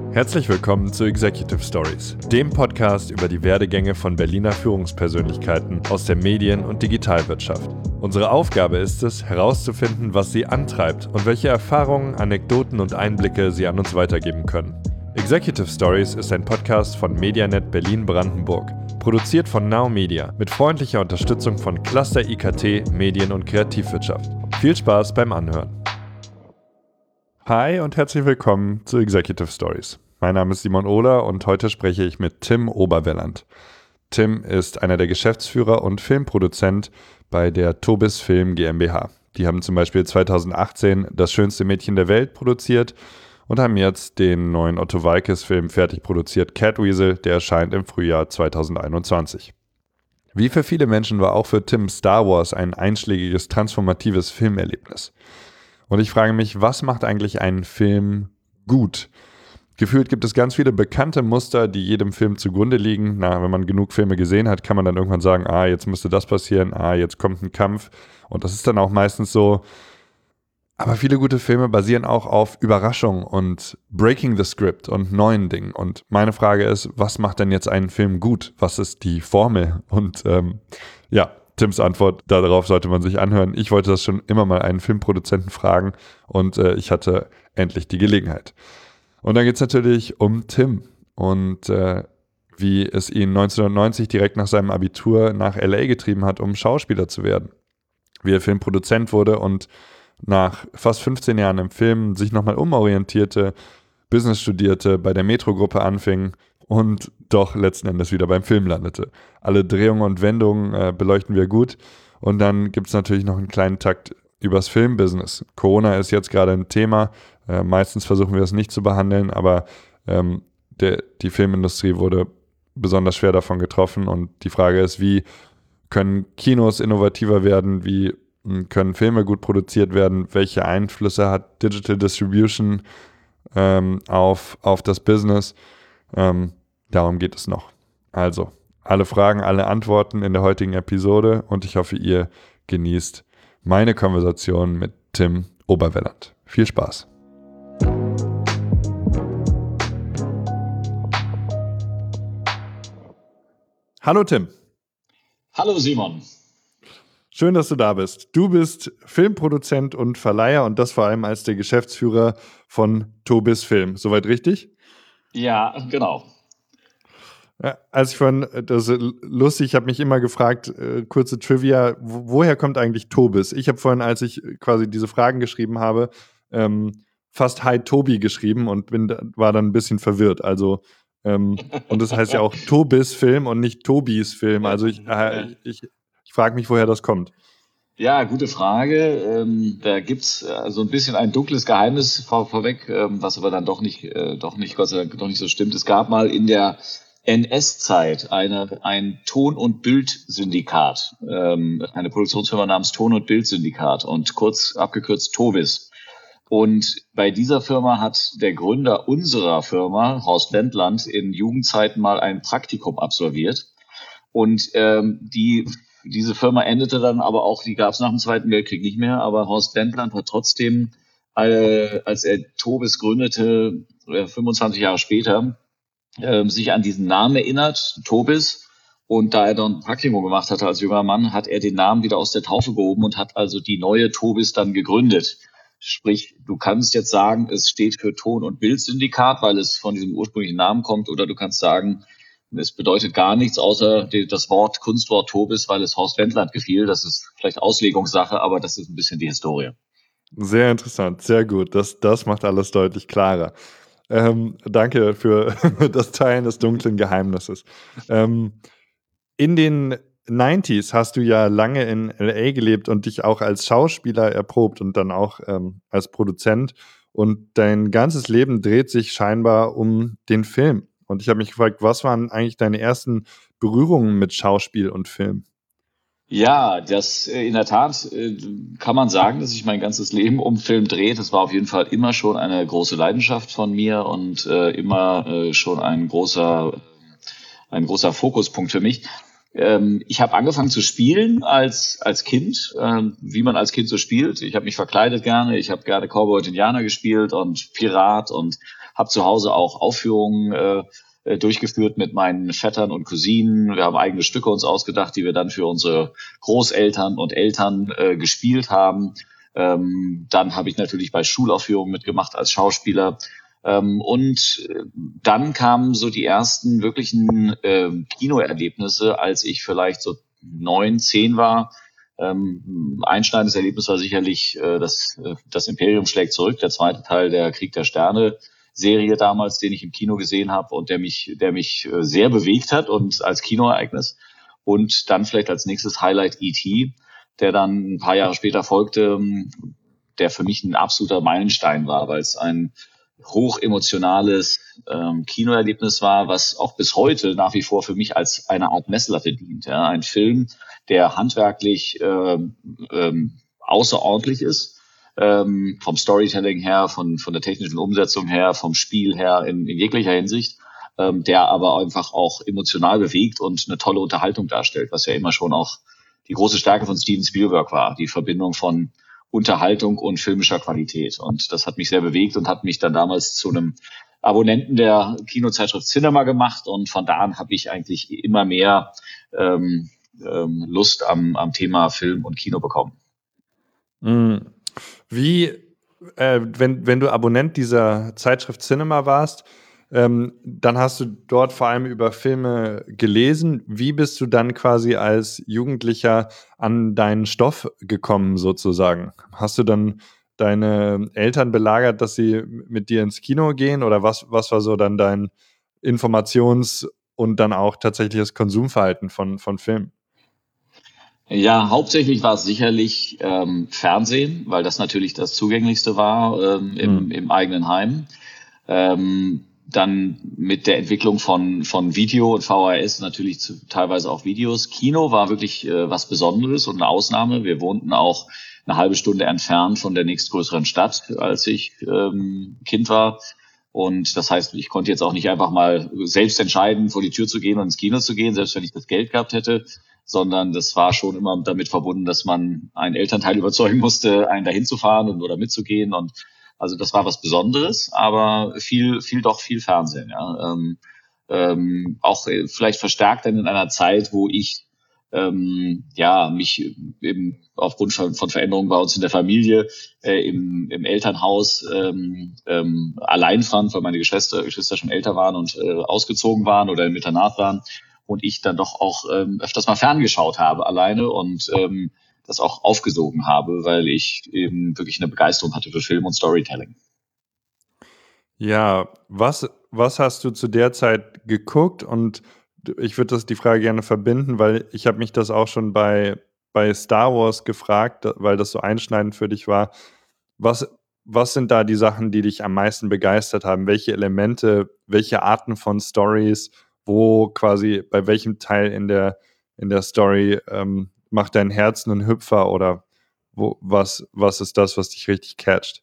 Herzlich willkommen zu Executive Stories, dem Podcast über die Werdegänge von Berliner Führungspersönlichkeiten aus der Medien- und Digitalwirtschaft. Unsere Aufgabe ist es, herauszufinden, was sie antreibt und welche Erfahrungen, Anekdoten und Einblicke sie an uns weitergeben können. Executive Stories ist ein Podcast von Medianet Berlin-Brandenburg, produziert von Now Media mit freundlicher Unterstützung von Cluster IKT, Medien- und Kreativwirtschaft. Viel Spaß beim Anhören. Hi und herzlich willkommen zu Executive Stories. Mein Name ist Simon Ohler und heute spreche ich mit Tim Oberwelland. Tim ist einer der Geschäftsführer und Filmproduzent bei der Tobis Film GmbH. Die haben zum Beispiel 2018 Das schönste Mädchen der Welt produziert und haben jetzt den neuen Otto Waalkes-Film fertig produziert, Catweasel, der erscheint im Frühjahr 2021. Wie für viele Menschen war auch für Tim Star Wars ein einschlägiges, transformatives Filmerlebnis. Und ich frage mich, was macht eigentlich einen Film gut? Gefühlt gibt es ganz viele bekannte Muster, die jedem Film zugrunde liegen. Wenn man genug Filme gesehen hat, kann man dann irgendwann sagen, jetzt müsste das passieren, jetzt kommt ein Kampf. Und das ist dann auch meistens so. Aber viele gute Filme basieren auch auf Überraschung und Breaking the Script und neuen Dingen. Und meine Frage ist, was macht denn jetzt einen Film gut? Was ist die Formel? Und Tims Antwort darauf sollte man sich anhören. Ich wollte das schon immer mal einen Filmproduzenten fragen und ich hatte endlich die Gelegenheit. Und dann geht es natürlich um Tim und wie es ihn 1990 direkt nach seinem Abitur nach LA getrieben hat, um Schauspieler zu werden. Wie er Filmproduzent wurde und nach fast 15 Jahren im Film sich nochmal umorientierte, Business studierte, bei der Metro-Gruppe anfing und doch letzten Endes wieder beim Film landete. Alle Drehungen und Wendungen beleuchten wir gut. Und dann gibt es natürlich noch einen kleinen Takt übers Filmbusiness. Corona ist jetzt gerade ein Thema. Meistens versuchen wir es nicht zu behandeln, aber die Filmindustrie wurde besonders schwer davon getroffen. Und die Frage ist, wie können Kinos innovativer werden? Wie können Filme gut produziert werden? Welche Einflüsse hat Digital Distribution auf das Business? Darum geht es noch. Also, alle Fragen, alle Antworten in der heutigen Episode und ich hoffe, ihr genießt meine Konversation mit Tim Oberwelland. Viel Spaß. Hallo Tim. Hallo Simon. Schön, dass du da bist. Du bist Filmproduzent und Verleiher und das vor allem als der Geschäftsführer von Tobis Film. Soweit richtig? Ja, genau. Ja, das ist lustig, ich habe mich immer gefragt, kurze Trivia, woher kommt eigentlich Tobis? Ich habe vorhin, als ich quasi diese Fragen geschrieben habe, fast Hi Tobi geschrieben und war dann ein bisschen verwirrt. Also, und das heißt ja auch Tobis Film und nicht Tobis Film. Also ich frage mich, woher das kommt. Ja, gute Frage. Da gibt's so ein bisschen ein dunkles Geheimnis vorweg, was aber dann doch nicht, Gott sei Dank, doch nicht so stimmt. Es gab mal in der NS-Zeit ein Ton- und Bild-Syndikat, eine Produktionsfirma namens Ton- und Bild-Syndikat und kurz abgekürzt Tobis. Und bei dieser Firma hat der Gründer unserer Firma, Horst Wendland, in Jugendzeiten mal ein Praktikum absolviert. Und diese Firma endete dann aber auch, die gab es nach dem Zweiten Weltkrieg nicht mehr, aber Horst Wendland hat trotzdem, als er Tobis gründete, 25 Jahre später, sich an diesen Namen erinnert, Tobis. Und da er dann ein Praktikum gemacht hatte als junger Mann, hat er den Namen wieder aus der Taufe gehoben und hat also die neue Tobis dann gegründet. Sprich, du kannst jetzt sagen, es steht für Ton- und Bildsyndikat, weil es von diesem ursprünglichen Namen kommt, oder du kannst sagen, es bedeutet gar nichts außer das Kunstwort Tobis, weil es Horst Wendland gefiel. Das ist vielleicht Auslegungssache, aber das ist ein bisschen die Historie. Sehr interessant, sehr gut. Das macht alles deutlich klarer. Danke für das Teilen des dunklen Geheimnisses. In den 90s hast du ja lange in LA gelebt und dich auch als Schauspieler erprobt und dann auch als Produzent. Und dein ganzes Leben dreht sich scheinbar um den Film. Und ich habe mich gefragt, was waren eigentlich deine ersten Berührungen mit Schauspiel und Film? Ja, das in der Tat kann man sagen, dass sich mein ganzes Leben um Film dreht. Das war auf jeden Fall immer schon eine große Leidenschaft von mir und immer schon ein großer Fokuspunkt für mich. Ich habe angefangen zu spielen als Kind, wie man als Kind so spielt. Ich habe mich verkleidet gerne, ich habe gerne Cowboy und Indianer gespielt und Pirat und habe zu Hause auch Aufführungen durchgeführt mit meinen Vettern und Cousinen. Wir haben eigene Stücke uns ausgedacht, die wir dann für unsere Großeltern und Eltern gespielt haben. Dann habe ich natürlich bei Schulaufführungen mitgemacht als Schauspieler. Und dann kamen so die ersten wirklichen Kinoerlebnisse, als ich vielleicht so 9, 10 war. Einschneidendes Erlebnis war sicherlich das Imperium schlägt zurück, der zweite Teil der Krieg der Sterne Serie damals, den ich im Kino gesehen habe und der mich sehr bewegt hat und als Kinoereignis. Und dann vielleicht als nächstes Highlight E.T., der dann ein paar Jahre später folgte, der für mich ein absoluter Meilenstein war, weil es ein hochemotionales Kinoerlebnis war, was auch bis heute nach wie vor für mich als eine Art Messlatte dient. Ja. Ein Film, der handwerklich außerordentlich ist, vom Storytelling her, von der technischen Umsetzung her, vom Spiel her in jeglicher Hinsicht, der aber einfach auch emotional bewegt und eine tolle Unterhaltung darstellt, was ja immer schon auch die große Stärke von Steven Spielberg war, die Verbindung von Unterhaltung und filmischer Qualität. Und das hat mich sehr bewegt und hat mich dann damals zu einem Abonnenten der Kinozeitschrift Cinema gemacht. Und von da an habe ich eigentlich immer mehr Lust am Thema Film und Kino bekommen. Wie, wenn du Abonnent dieser Zeitschrift Cinema warst, dann hast du dort vor allem über Filme gelesen. Wie bist du dann quasi als Jugendlicher an deinen Stoff gekommen, sozusagen? Hast du dann deine Eltern belagert, dass sie mit dir ins Kino gehen? Oder was war so dann dein Informations- und dann auch tatsächliches Konsumverhalten von Filmen? Ja, hauptsächlich war es sicherlich Fernsehen, weil das natürlich das Zugänglichste war im eigenen Heim. Dann mit der Entwicklung von Video und VHS natürlich teilweise auch Videos. Kino war wirklich was Besonderes und eine Ausnahme. Wir wohnten auch eine halbe Stunde entfernt von der nächstgrößeren Stadt, als ich Kind war. Und das heißt, ich konnte jetzt auch nicht einfach mal selbst entscheiden, vor die Tür zu gehen und ins Kino zu gehen, selbst wenn ich das Geld gehabt hätte, sondern das war schon immer damit verbunden, dass man einen Elternteil überzeugen musste, einen dahin zu fahren oder mitzugehen. Und also das war was Besonderes, aber viel Fernsehen. Ja. Auch vielleicht verstärkt dann in einer Zeit, wo ich mich eben aufgrund von Veränderungen bei uns in der Familie im Elternhaus allein fand, weil meine Geschwister schon älter waren und ausgezogen waren oder im Internat waren und ich dann doch auch öfters mal ferngeschaut habe alleine und das auch aufgesogen habe, weil ich eben wirklich eine Begeisterung hatte für Film und Storytelling. Ja, was hast du zu der Zeit geguckt? Und ich würde die Frage gerne verbinden, weil ich habe mich das auch schon bei Star Wars gefragt, weil das so einschneidend für dich war. Was sind da die Sachen, die dich am meisten begeistert haben? Welche Elemente, welche Arten von Stories, wo quasi bei welchem Teil in der Story macht dein Herz einen Hüpfer oder was ist das, was dich richtig catcht?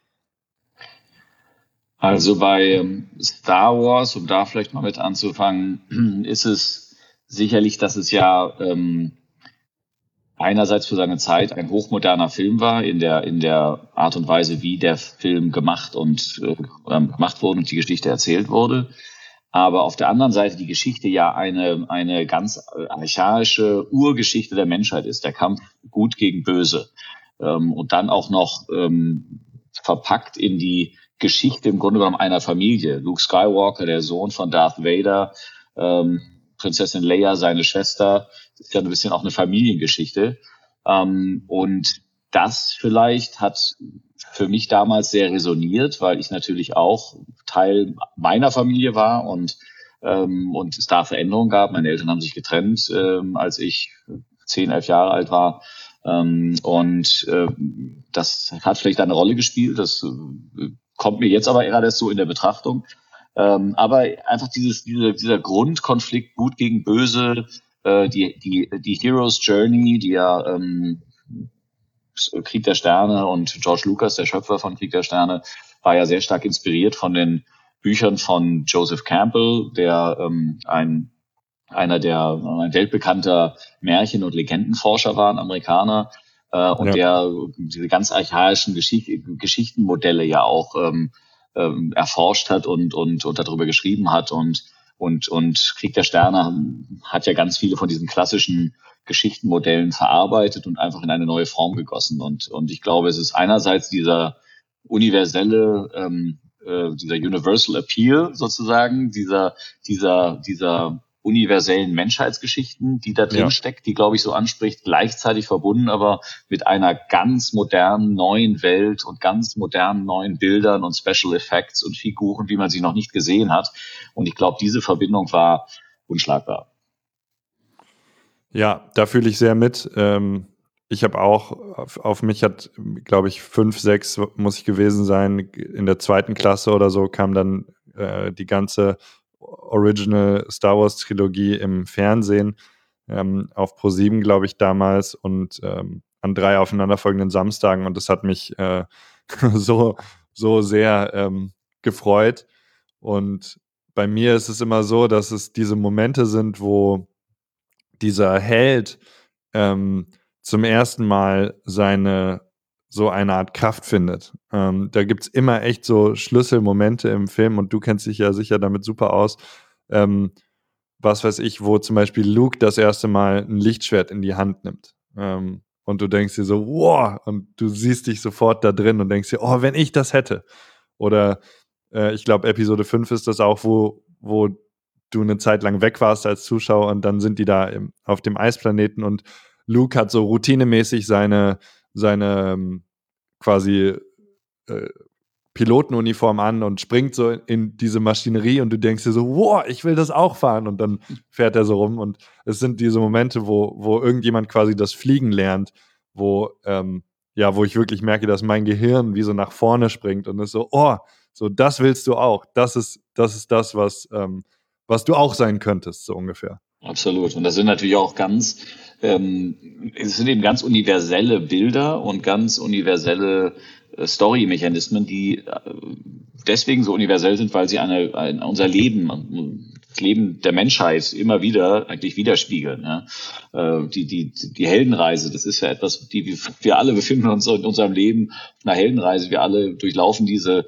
Also bei Star Wars, um da vielleicht mal mit anzufangen, ist es sicherlich, dass es ja einerseits für seine Zeit ein hochmoderner Film war in der Art und Weise, wie der Film gemacht wurde und die Geschichte erzählt wurde. Aber auf der anderen Seite die Geschichte ja eine ganz archaische Urgeschichte der Menschheit ist, der Kampf gut gegen böse. Und dann auch noch verpackt in die Geschichte im Grunde genommen einer Familie. Luke Skywalker, der Sohn von Darth Vader, Prinzessin Leia, seine Schwester, das ist ja ein bisschen auch eine Familiengeschichte. Und das vielleicht hat für mich damals sehr resoniert, weil ich natürlich auch Teil meiner Familie war und es da Veränderungen gab. Meine Eltern haben sich getrennt, als ich 10, 11 Jahre alt war. Das hat vielleicht eine Rolle gespielt. Das kommt mir jetzt aber eher erst so in der Betrachtung. Aber einfach dieser Grundkonflikt Gut gegen Böse, die Hero's Journey, die ja Krieg der Sterne und George Lucas, der Schöpfer von Krieg der Sterne, war ja sehr stark inspiriert von den Büchern von Joseph Campbell, der ein ein weltbekannter Märchen- und Legendenforscher war, ein Amerikaner, und der diese ganz archaischen Geschichtenmodelle ja auch erforscht hat und darüber geschrieben hat und Krieg der Sterne hat ja ganz viele von diesen klassischen Geschichtenmodellen verarbeitet und einfach in eine neue Form gegossen. Und ich glaube, es ist einerseits dieser universelle, dieser Universal Appeal sozusagen, dieser universellen Menschheitsgeschichten, die da drin steckt, die, glaube ich, so anspricht, gleichzeitig verbunden, aber mit einer ganz modernen neuen Welt und ganz modernen neuen Bildern und Special Effects und Figuren, wie man sie noch nicht gesehen hat. Und ich glaube, diese Verbindung war unschlagbar. Ja, da fühle ich sehr mit. Ich habe auch, auf mich hat, glaube ich, 5, 6 muss ich gewesen sein. In der 2. Klasse oder so kam dann die ganze Original Star Wars Trilogie im Fernsehen auf Pro7, glaube ich, damals und an 3 aufeinanderfolgenden Samstagen und das hat mich so sehr gefreut. Und bei mir ist es immer so, dass es diese Momente sind, wo dieser Held zum ersten Mal so eine Art Kraft findet. Da gibt's immer echt so Schlüsselmomente im Film und du kennst dich ja sicher damit super aus. Was weiß ich, wo zum Beispiel Luke das erste Mal ein Lichtschwert in die Hand nimmt. Und du denkst dir so, wow, und du siehst dich sofort da drin und denkst dir, oh, wenn ich das hätte. Oder ich glaube, Episode 5 ist das auch, wo du eine Zeit lang weg warst als Zuschauer und dann sind die da auf dem Eisplaneten und Luke hat so routinemäßig seine quasi Pilotenuniform an und springt so in diese Maschinerie und du denkst dir so, wow, ich will das auch fahren und dann fährt er so rum und es sind diese Momente, wo irgendjemand quasi das Fliegen lernt, wo ich wirklich merke, dass mein Gehirn wie so nach vorne springt und ist so, oh, so das willst du auch, das ist das, was du auch sein könntest, so ungefähr. Absolut. Und das sind natürlich auch es sind eben ganz universelle Bilder und ganz universelle Story-Mechanismen, die deswegen so universell sind, weil sie unser Leben, das Leben der Menschheit immer wieder eigentlich widerspiegeln. Ja? Die Heldenreise, das ist ja etwas, wir alle befinden uns in unserem Leben auf einer Heldenreise. Wir alle durchlaufen diese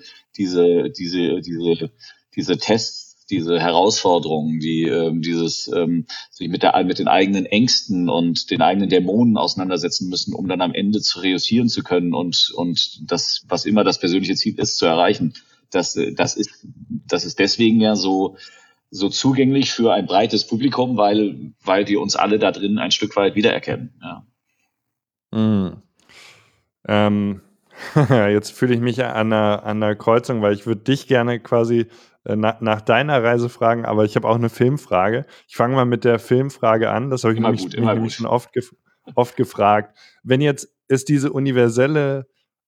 Tests, diese Herausforderungen, sich mit den eigenen Ängsten und den eigenen Dämonen auseinandersetzen müssen, um dann am Ende zu reüssieren zu können und das, was immer das persönliche Ziel ist, zu erreichen. Das ist deswegen ja so zugänglich für ein breites Publikum, weil wir uns alle da drin ein Stück weit wiedererkennen. Ja. Jetzt fühle ich mich an einer Kreuzung, weil ich würde dich gerne quasi nach deiner Reise fragen, aber ich habe auch eine Filmfrage. Ich fange mal mit der Filmfrage an. Das habe ich mich nämlich schon oft gefragt. Wenn jetzt es diese universelle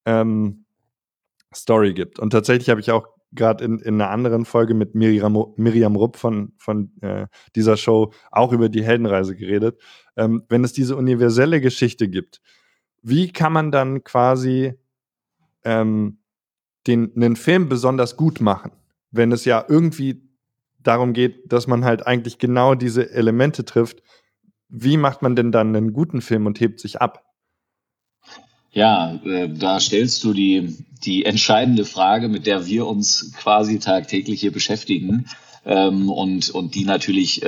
Story gibt und tatsächlich habe ich auch gerade in einer anderen Folge mit Miriam Rupp von dieser Show auch über die Heldenreise geredet. Wenn es diese universelle Geschichte gibt, wie kann man dann quasi einen Film besonders gut machen, wenn es ja irgendwie darum geht, dass man halt eigentlich genau diese Elemente trifft. Wie macht man denn dann einen guten Film und hebt sich ab? Ja, da stellst du die entscheidende Frage, mit der wir uns quasi tagtäglich hier beschäftigen und die natürlich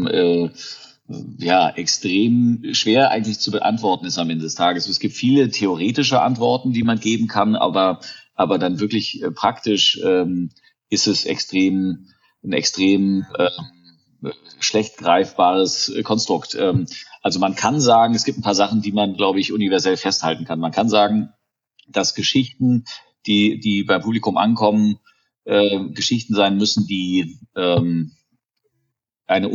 extrem schwer eigentlich zu beantworten ist am Ende des Tages. Es gibt viele theoretische Antworten, die man geben kann, aber dann wirklich praktisch ist es ein extrem schlecht greifbares Konstrukt. Also man kann sagen, es gibt ein paar Sachen, die man, glaube ich, universell festhalten kann. Man kann sagen, dass Geschichten, die beim Publikum ankommen, Geschichten sein müssen, die etwas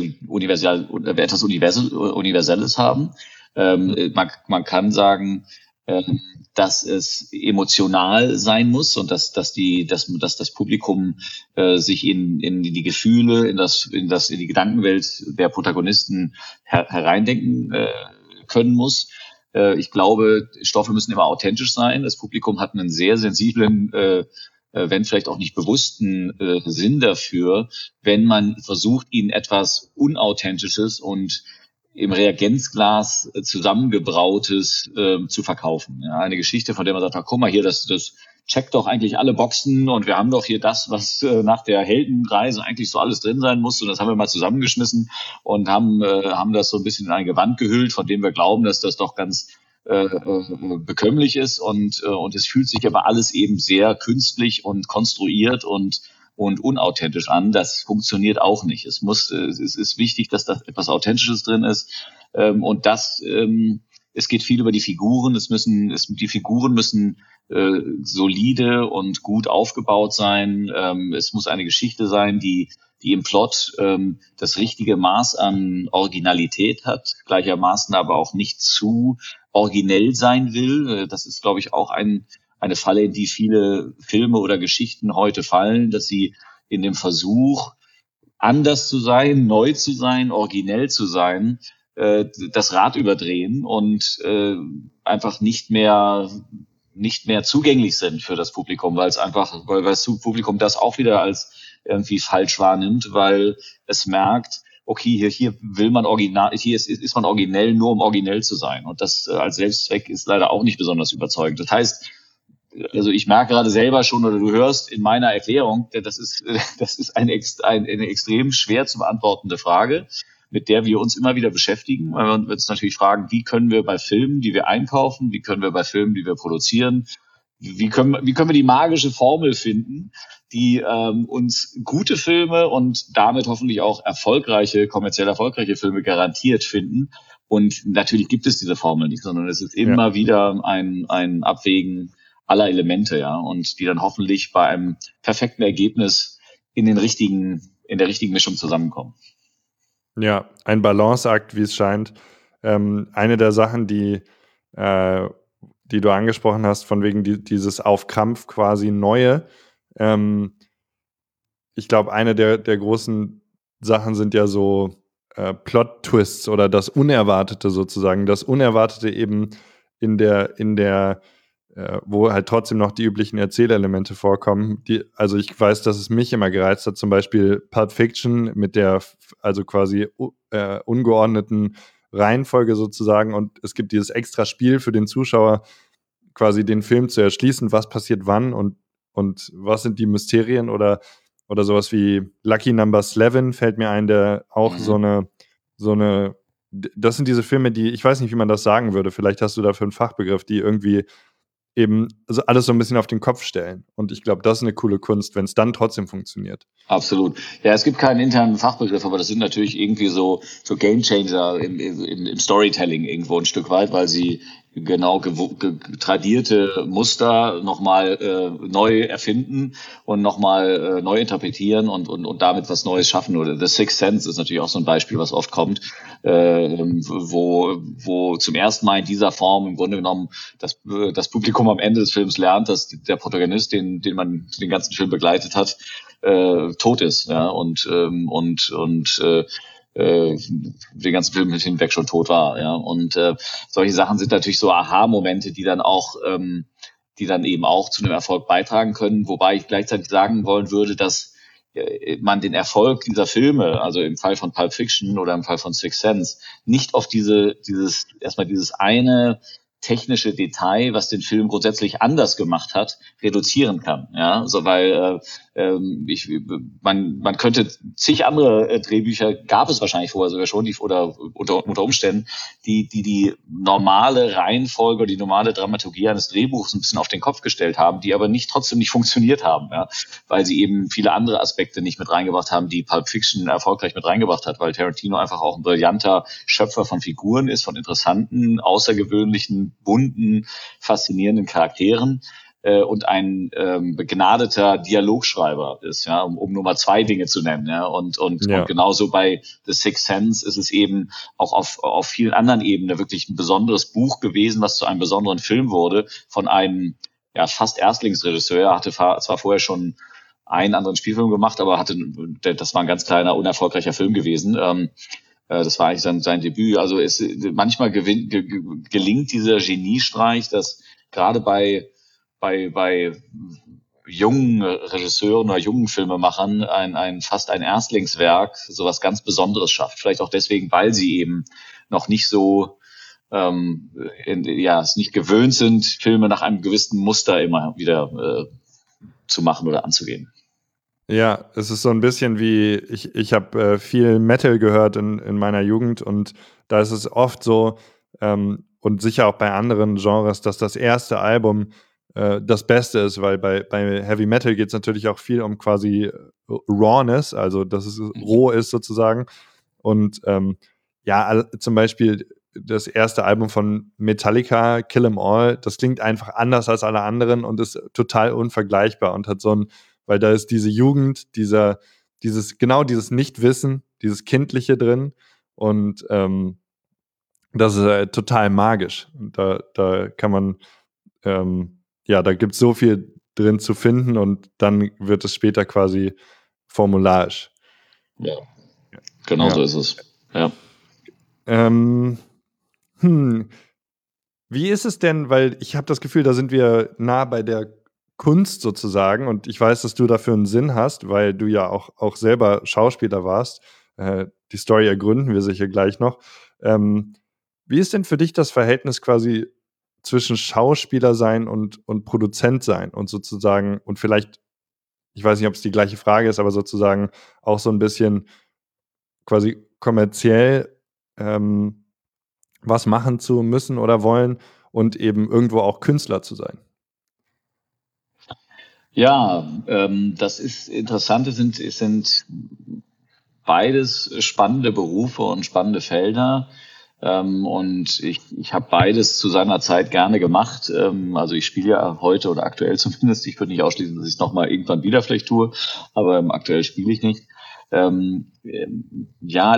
Universelles haben. Man kann sagen, dass es emotional sein muss und dass das Publikum sich in die Gefühle, in die Gedankenwelt der Protagonisten hereindenken können muss. Ich glaube, Stoffe müssen immer authentisch sein. Das Publikum hat einen sehr sensiblen wenn vielleicht auch nicht bewussten Sinn dafür, wenn man versucht, ihnen etwas Unauthentisches und im Reagenzglas zusammengebrautes zu verkaufen. Ja, eine Geschichte, von der man sagt, guck mal hier, das checkt doch eigentlich alle Boxen und wir haben doch hier das, was nach der Heldenreise eigentlich so alles drin sein muss, und das haben wir mal zusammengeschmissen und haben das so ein bisschen in ein Gewand gehüllt, von dem wir glauben, dass das doch ganz bekömmlich ist, und es fühlt sich aber alles eben sehr künstlich und konstruiert und unauthentisch an. Das funktioniert auch nicht. Es ist wichtig, dass da etwas Authentisches drin ist, und es geht viel über die Figuren. Die Figuren müssen solide und gut aufgebaut sein. Es muss eine Geschichte sein, die im Plot das richtige Maß an Originalität hat, gleichermaßen aber auch nicht zu originell sein will. Das ist, glaube ich, auch eine Falle, in die viele Filme oder Geschichten heute fallen, dass sie in dem Versuch, anders zu sein, neu zu sein, originell zu sein, das Rad überdrehen und einfach nicht mehr zugänglich sind für das Publikum, weil das Publikum das auch wieder als irgendwie falsch wahrnimmt, weil es merkt, okay, hier will man ist man originell, nur um originell zu sein. Und das als Selbstzweck ist leider auch nicht besonders überzeugend. Das heißt, also ich merke gerade selber schon, oder du hörst in meiner Erklärung, das ist eine extrem schwer zu beantwortende Frage, mit der wir uns immer wieder beschäftigen, weil wir uns natürlich fragen, wie können wir bei Filmen, die wir einkaufen, wie können wir bei Filmen, die wir produzieren, wie können wir die magische Formel finden, die uns gute Filme und damit hoffentlich auch kommerziell erfolgreiche Filme garantiert finden. Und natürlich gibt es diese Formel nicht, sondern es ist immer wieder ein Abwägen aller Elemente, ja, und die dann hoffentlich bei einem perfekten Ergebnis in der richtigen Mischung zusammenkommen. Ja, ein Balanceakt, wie es scheint. Eine der Sachen, die du angesprochen hast, von wegen dieses auf Krampf quasi Neue. Ich glaube, eine der großen Sachen sind ja so Plot-Twists oder das Unerwartete sozusagen. Das Unerwartete eben in der wo halt trotzdem noch die üblichen Erzählelemente vorkommen. Also ich weiß, dass es mich immer gereizt hat, zum Beispiel Pulp Fiction mit der also quasi ungeordneten Reihenfolge sozusagen, und es gibt dieses extra Spiel für den Zuschauer, quasi den Film zu erschließen, was passiert wann und was sind die Mysterien, oder sowas wie Lucky Number 11 fällt mir ein, der auch so eine das sind diese Filme, die, ich weiß nicht, wie man das sagen würde, vielleicht hast du dafür einen Fachbegriff, die irgendwie eben alles so ein bisschen auf den Kopf stellen. Und ich glaube, das ist eine coole Kunst, wenn es dann trotzdem funktioniert. Absolut. Ja, es gibt keinen internen Fachbegriff, aber das sind natürlich irgendwie so Gamechanger im Storytelling irgendwo ein Stück weit, weil sie genau tradierte Muster nochmal neu erfinden und nochmal neu interpretieren und damit was Neues schaffen. Oder The Sixth Sense ist natürlich auch so ein Beispiel, was oft kommt, wo zum ersten Mal in dieser Form im Grunde genommen das Publikum am Ende des Films lernt, dass der Protagonist, den man den ganzen Film begleitet hat, tot ist, ja, und den ganzen Film hinweg schon tot war, ja, und solche Sachen sind natürlich so Aha-Momente, die dann eben auch zu einem Erfolg beitragen können, wobei ich gleichzeitig sagen wollen würde, dass man den Erfolg dieser Filme, also im Fall von Pulp Fiction oder im Fall von Sixth Sense, nicht auf dieses eine technische Detail, was den Film grundsätzlich anders gemacht hat, reduzieren kann. Ja, also weil man könnte zig andere Drehbücher, gab es wahrscheinlich vorher sogar schon, oder unter Umständen, die normale Reihenfolge oder die normale Dramaturgie eines Drehbuchs ein bisschen auf den Kopf gestellt haben, die aber trotzdem nicht funktioniert haben, ja, weil sie eben viele andere Aspekte nicht mit reingebracht haben, die Pulp Fiction erfolgreich mit reingebracht hat, weil Tarantino einfach auch ein brillanter Schöpfer von Figuren ist, von interessanten, außergewöhnlichen, bunten, faszinierenden Charakteren und ein begnadeter Dialogschreiber ist, ja, um nur mal zwei Dinge zu nennen, ja, und genauso bei The Sixth Sense ist es eben auch auf vielen anderen Ebenen wirklich ein besonderes Buch gewesen, was zu einem besonderen Film wurde, von einem fast Erstlingsregisseur. Er hatte zwar vorher schon einen anderen Spielfilm gemacht, aber das war ein ganz kleiner, unerfolgreicher Film gewesen. Das war eigentlich sein Debüt. Also manchmal gelingt dieser Geniestreich, dass gerade bei jungen Regisseuren oder jungen Filmemachern fast ein Erstlingswerk, sowas ganz Besonderes schafft. Vielleicht auch deswegen, weil sie eben noch nicht so es nicht gewöhnt sind, Filme nach einem gewissen Muster immer wieder zu machen oder anzugehen. Ja, es ist so ein bisschen wie, ich habe viel Metal gehört in meiner Jugend und da ist es oft so, und sicher auch bei anderen Genres, dass das erste Album das Beste ist, weil bei Heavy Metal geht es natürlich auch viel um quasi Rawness, also dass es roh ist sozusagen. Und zum Beispiel das erste Album von Metallica, Kill 'Em All, das klingt einfach anders als alle anderen und ist total unvergleichbar und hat so ein, weil da ist diese Jugend, dieses Nichtwissen, dieses Kindliche drin und das ist total magisch. Und da kann man, da gibt es so viel drin zu finden und dann wird es später quasi formularisch. Ja, genau so ist es. Ja. Wie ist es denn, weil ich habe das Gefühl, da sind wir nah bei der Kunst sozusagen und ich weiß, dass du dafür einen Sinn hast, weil du ja auch selber Schauspieler warst. Die Story ergründen wir sicher gleich noch. Wie ist denn für dich das Verhältnis quasi zwischen Schauspieler sein und Produzent sein und sozusagen, und vielleicht, ich weiß nicht, ob es die gleiche Frage ist, aber sozusagen auch so ein bisschen quasi kommerziell was machen zu müssen oder wollen und eben irgendwo auch Künstler zu sein? Ja, das ist interessant. Es sind beides spannende Berufe und spannende Felder. Und ich habe beides zu seiner Zeit gerne gemacht. Also ich spiele ja heute oder aktuell zumindest. Ich würde nicht ausschließen, dass ich es nochmal irgendwann wieder vielleicht tue, aber aktuell spiele ich nicht. Ja,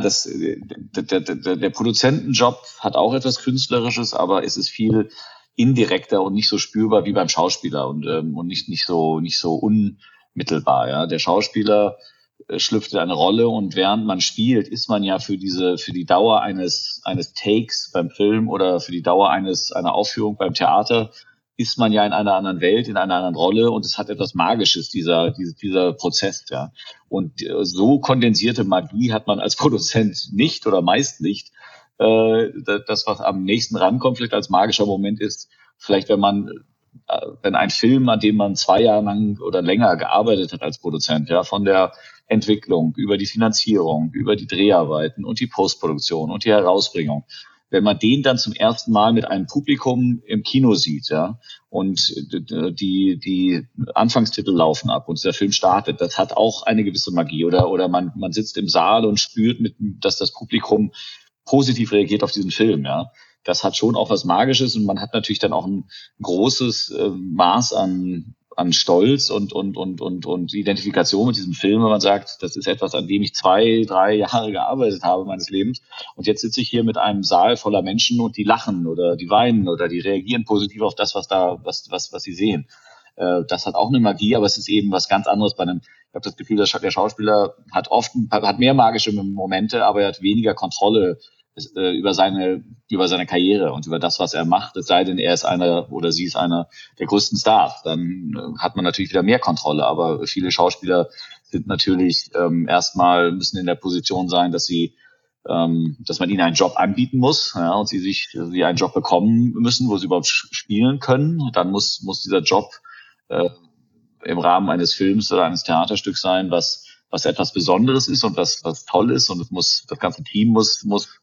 der Produzentenjob hat auch etwas Künstlerisches, aber es ist viel indirekter und nicht so spürbar wie beim Schauspieler und nicht so unmittelbar. Ja, der Schauspieler schlüpft in eine Rolle und während man spielt, ist man ja für die Dauer eines Takes beim Film oder für die Dauer einer Aufführung beim Theater ist man ja in einer anderen Welt, in einer anderen Rolle und es hat etwas Magisches, dieser Prozess, ja. Und so kondensierte Magie hat man als Produzent nicht oder meist nicht. Das, was am nächsten rankommt, vielleicht als magischer Moment ist, vielleicht wenn ein Film, an dem man 2 Jahre lang oder länger gearbeitet hat als Produzent, ja, von der Entwicklung über die Finanzierung, über die Dreharbeiten und die Postproduktion und die Herausbringung, wenn man den dann zum ersten Mal mit einem Publikum im Kino sieht, ja, und die Anfangstitel laufen ab und der Film startet, das hat auch eine gewisse Magie. Oder man sitzt im Saal und spürt, dass das Publikum positiv reagiert auf diesen Film, ja. Das hat schon auch was Magisches und man hat natürlich dann auch ein großes Maß an Stolz und Identifikation mit diesem Film, wenn man sagt, das ist etwas, an dem ich 2, 3 Jahre gearbeitet habe meines Lebens. Und jetzt sitze ich hier mit einem Saal voller Menschen und die lachen oder die weinen oder die reagieren positiv auf das, was sie sehen. Das hat auch eine Magie, aber es ist eben was ganz anderes ich habe das Gefühl, der Schauspieler hat mehr magische Momente, aber er hat weniger Kontrolle über seine Karriere und über das, was er macht, es sei denn, er ist einer oder sie ist einer der größten Stars. Dann hat man natürlich wieder mehr Kontrolle, aber viele Schauspieler sind natürlich müssen in der Position sein, dass man ihnen einen Job anbieten muss, ja, und sie einen Job bekommen müssen, wo sie überhaupt spielen können. Und dann muss dieser Job im Rahmen eines Films oder eines Theaterstücks sein, was etwas Besonderes ist und was toll ist, und das ganze Team muss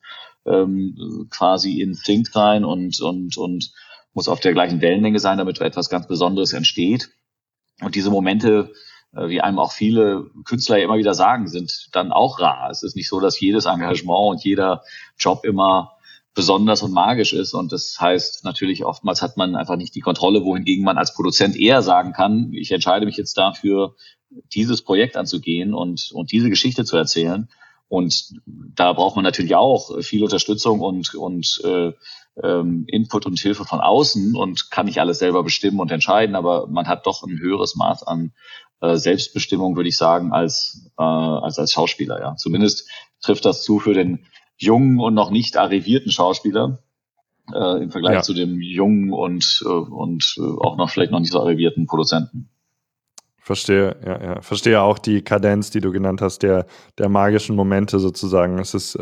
quasi in Sync sein und muss auf der gleichen Wellenlänge sein, damit etwas ganz Besonderes entsteht. Und diese Momente, wie einem auch viele Künstler immer wieder sagen, sind dann auch rar. Es ist nicht so, dass jedes Engagement und jeder Job immer besonders und magisch ist. Und das heißt natürlich, oftmals hat man einfach nicht die Kontrolle, wohingegen man als Produzent eher sagen kann, ich entscheide mich jetzt dafür, dieses Projekt anzugehen und diese Geschichte zu erzählen. Und da braucht man natürlich auch viel Unterstützung und Input und Hilfe von außen und kann nicht alles selber bestimmen und entscheiden, aber man hat doch ein höheres Maß an Selbstbestimmung, würde ich sagen, als Schauspieler. Ja, zumindest trifft das zu für den jungen und noch nicht arrivierten Schauspieler im Vergleich zu dem jungen und auch noch vielleicht noch nicht so arrivierten Produzenten. Verstehe, ja. Verstehe auch die Kadenz, die du genannt hast, der magischen Momente sozusagen.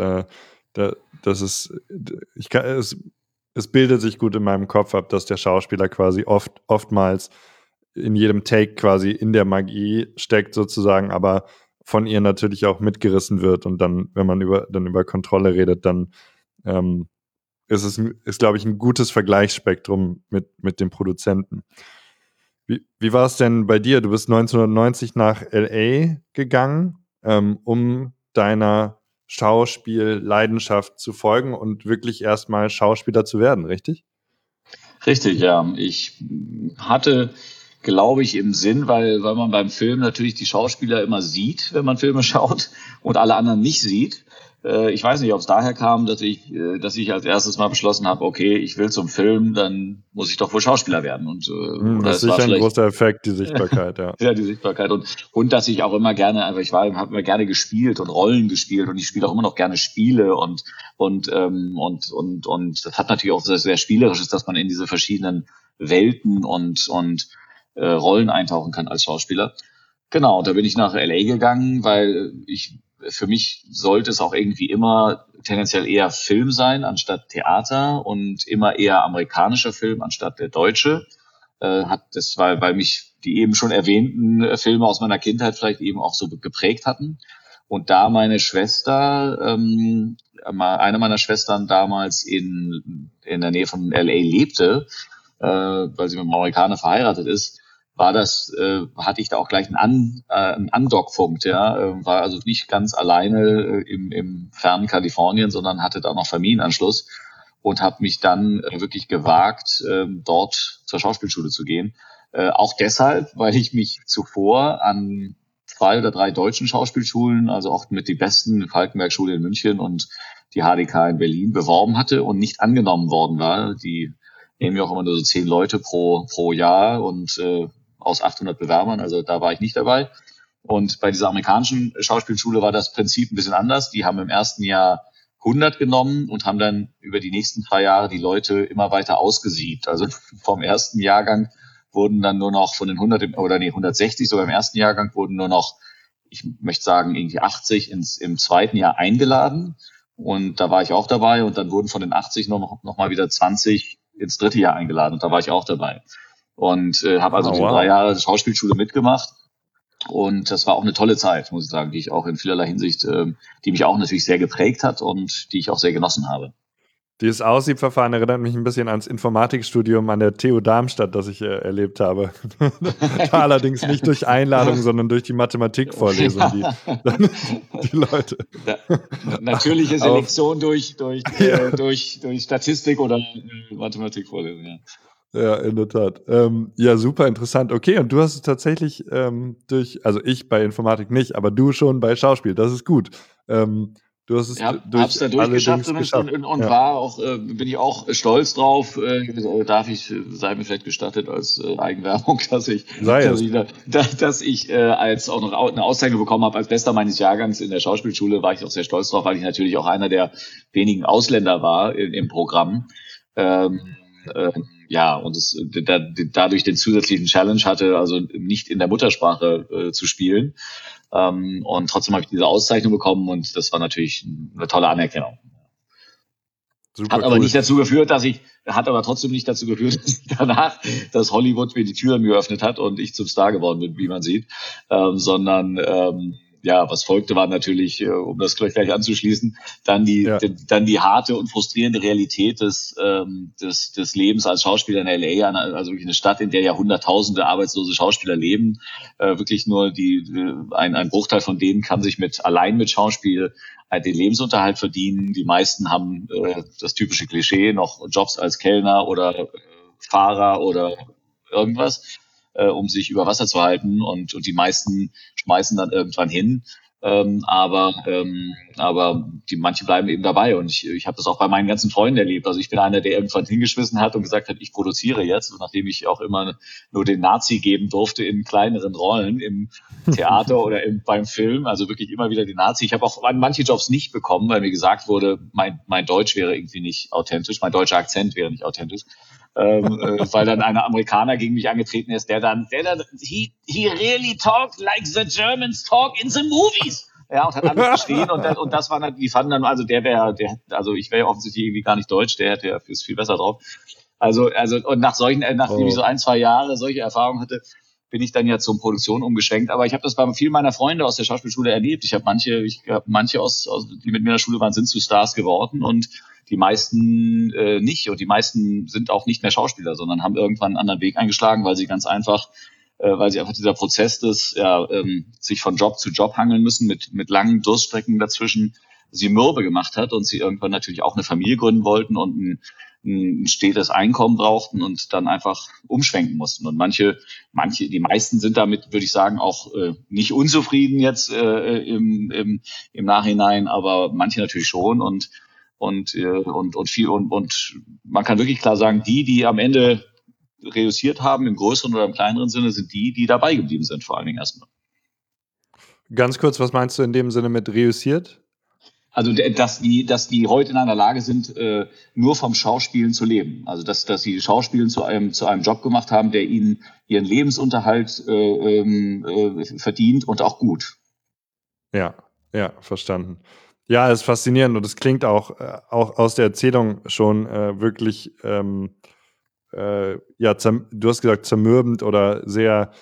Es bildet sich gut in meinem Kopf ab, dass der Schauspieler quasi oftmals in jedem Take quasi in der Magie steckt sozusagen, aber von ihr natürlich auch mitgerissen wird und dann, wenn man über Kontrolle redet, dann ist glaube ich, ein gutes Vergleichsspektrum mit dem Produzenten. Wie war es denn bei dir? Du bist 1990 nach LA gegangen, um deiner Schauspielleidenschaft zu folgen und wirklich erstmal Schauspieler zu werden, richtig? Richtig, ja. Ich hatte, glaube ich, im Sinn, weil man beim Film natürlich die Schauspieler immer sieht, wenn man Filme schaut und alle anderen nicht sieht. Ich weiß nicht, ob es daher kam, dass ich als erstes mal beschlossen habe, okay, ich will zum Film, dann muss ich doch wohl Schauspieler werden. Oder Das ist es war sicher ein vielleicht großer Effekt, die Sichtbarkeit, ja. ja, die Sichtbarkeit und dass ich auch immer gerne, also habe immer gerne gespielt und Rollen gespielt und ich spiele auch immer noch gerne Spiele und das hat natürlich auch sehr, sehr Spielerisches, dass man in diese verschiedenen Welten und Rollen eintauchen kann als Schauspieler. Genau, da bin ich nach LA gegangen, weil für mich sollte es auch irgendwie immer tendenziell eher Film sein anstatt Theater und immer eher amerikanischer Film anstatt der deutsche. Weil mich die eben schon erwähnten Filme aus meiner Kindheit vielleicht eben auch so geprägt hatten. Und da meine Schwester, eine meiner Schwestern damals in der Nähe von LA lebte, weil sie mit einem Amerikaner verheiratet ist, hatte ich da auch gleich einen Andockpunkt, ja, war also nicht ganz alleine im fernen Kalifornien, sondern hatte da noch Familienanschluss und habe mich dann wirklich gewagt, dort zur Schauspielschule zu gehen. Auch deshalb, weil ich mich zuvor an 2 oder 3 deutschen Schauspielschulen, also auch mit die besten, Falkenberg-Schule in München und die HDK in Berlin, beworben hatte und nicht angenommen worden war. Die nehmen ja auch immer nur so 10 Leute pro Jahr und aus 800 Bewerbern, also da war ich nicht dabei. Und bei dieser amerikanischen Schauspielschule war das Prinzip ein bisschen anders. Die haben im ersten Jahr 100 genommen und haben dann über die nächsten 2 Jahre die Leute immer weiter ausgesiebt. Also vom ersten Jahrgang wurden dann nur noch von den 160 sogar im ersten Jahrgang wurden nur noch, ich möchte sagen, irgendwie 80 im zweiten Jahr eingeladen. Und da war ich auch dabei. Und dann wurden von den 80 noch mal wieder 20 ins dritte Jahr eingeladen. Und da war ich auch dabei. Und habe also diese 3 Jahre Schauspielschule mitgemacht. Und das war auch eine tolle Zeit, muss ich sagen, die ich auch in vielerlei Hinsicht, die mich auch natürlich sehr geprägt hat und die ich auch sehr genossen habe. Dieses Aussiebverfahren erinnert mich ein bisschen ans Informatikstudium an der TU Darmstadt, das ich erlebt habe. Da allerdings nicht durch Einladung, sondern durch die Mathematikvorlesung, die Leute. Natürliche Selektion durch Statistik oder Mathematikvorlesung, ja. Ja, in der Tat. Ja, super interessant. Okay, und du hast es tatsächlich also ich bei Informatik nicht, aber du schon bei Schauspiel. Das ist gut. Du hast es hab's da durchgeschafft und ja. war auch, bin ich auch stolz drauf, sei mir vielleicht gestattet als Eigenwerbung, dass ich als auch noch eine Auszeichnung bekommen habe als Bester meines Jahrgangs in der Schauspielschule, war ich auch sehr stolz drauf, weil ich natürlich auch einer der wenigen Ausländer war im Programm. Und dadurch den zusätzlichen Challenge hatte, also nicht in der Muttersprache zu spielen. Und trotzdem habe ich diese Auszeichnung bekommen und das war natürlich eine tolle Anerkennung. Super hat aber trotzdem nicht dazu geführt, dass Hollywood mir die Türen geöffnet hat und ich zum Star geworden bin, wie man sieht, sondern was folgte, war natürlich, um das gleich anzuschließen, dann die harte und frustrierende Realität des Lebens als Schauspieler in LA, also wirklich eine Stadt, in der ja Hunderttausende arbeitslose Schauspieler leben. Wirklich nur ein Bruchteil von denen kann sich allein mit Schauspiel den Lebensunterhalt verdienen. Die meisten haben das typische Klischee, noch Jobs als Kellner oder Fahrer oder irgendwas, um sich über Wasser zu halten und die meisten schmeißen dann irgendwann hin. Aber manche bleiben eben dabei und ich habe das auch bei meinen ganzen Freunden erlebt. Also ich bin einer, der irgendwann hingeschmissen hat und gesagt hat, ich produziere jetzt, und nachdem ich auch immer nur den Nazi geben durfte in kleineren Rollen im Theater oder beim Film, also wirklich immer wieder den Nazi. Ich habe auch manche Jobs nicht bekommen, weil mir gesagt wurde, mein Deutsch wäre irgendwie nicht authentisch, mein deutscher Akzent wäre nicht authentisch. weil dann ein Amerikaner gegen mich angetreten ist, der dann, he really talked like the Germans talk in the movies. Ja, und hat alles verstehen und das war dann, die fanden dann, also also ich wäre ja offensichtlich irgendwie gar nicht deutsch, der ist viel besser drauf. Also, und nachdem ich so 1-2 Jahre solche Erfahrungen hatte, bin ich dann ja zur Produktion umgeschwenkt. Aber ich habe das bei vielen meiner Freunde aus der Schauspielschule erlebt. Ich habe manche die mit mir in der Schule waren, sind zu Stars geworden und die meisten nicht. Und die meisten sind auch nicht mehr Schauspieler, sondern haben irgendwann einen anderen Weg eingeschlagen, weil sie einfach dieser Prozess des sich von Job zu Job hangeln müssen mit langen Durststrecken dazwischen sie mürbe gemacht hat und sie irgendwann natürlich auch eine Familie gründen wollten und ein stetes Einkommen brauchten und dann einfach umschwenken mussten. Und die meisten sind damit, würde ich sagen, auch nicht unzufrieden jetzt im Nachhinein, aber manche natürlich schon und man kann wirklich klar sagen, die am Ende reüssiert haben, im größeren oder im kleineren Sinne, sind die dabei geblieben sind, vor allen Dingen erstmal. Ganz kurz, was meinst du in dem Sinne mit reüssiert? Also, dass die heute in einer Lage sind, nur vom Schauspielen zu leben. Also, dass sie Schauspielen zu einem Job gemacht haben, der ihnen ihren Lebensunterhalt verdient und auch gut. Ja, verstanden. Ja, ist faszinierend und es klingt auch aus der Erzählung schon wirklich, du hast gesagt, zermürbend oder sehr,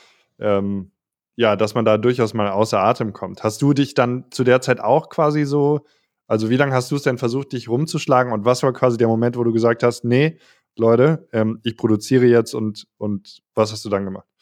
dass man da durchaus mal außer Atem kommt. Hast du dich dann zu der Zeit auch quasi so, also wie lange hast du es denn versucht, dich rumzuschlagen und was war quasi der Moment, wo du gesagt hast, nee, Leute, ich produziere jetzt und was hast du dann gemacht?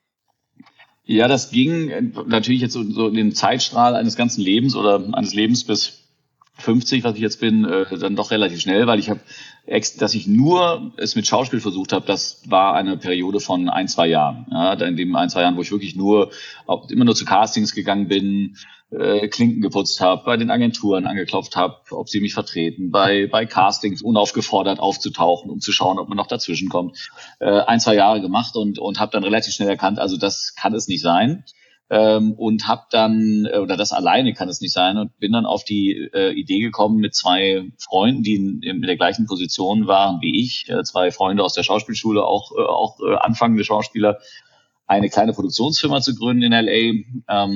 Ja, das ging natürlich jetzt so in den Zeitstrahl eines ganzen Lebens oder eines Lebens bis 50, was ich jetzt bin, dann doch relativ schnell, weil dass ich nur es mit Schauspiel versucht habe, das war eine Periode von 1-2 Jahren. Ja, in dem 1-2 Jahren, wo ich wirklich immer nur zu Castings gegangen bin, Klinken geputzt habe, bei den Agenturen angeklopft habe, ob sie mich vertreten, bei Castings unaufgefordert aufzutauchen, um zu schauen, ob man noch dazwischen kommt. 1-2 Jahre gemacht und habe dann relativ schnell erkannt, also das kann es nicht sein. Und habe dann, oder das alleine kann es nicht sein, und bin dann auf die Idee gekommen mit 2 Freunden, die in der gleichen Position waren wie ich, 2 Freunde aus der Schauspielschule, auch anfangende Schauspieler, eine kleine Produktionsfirma zu gründen in LA.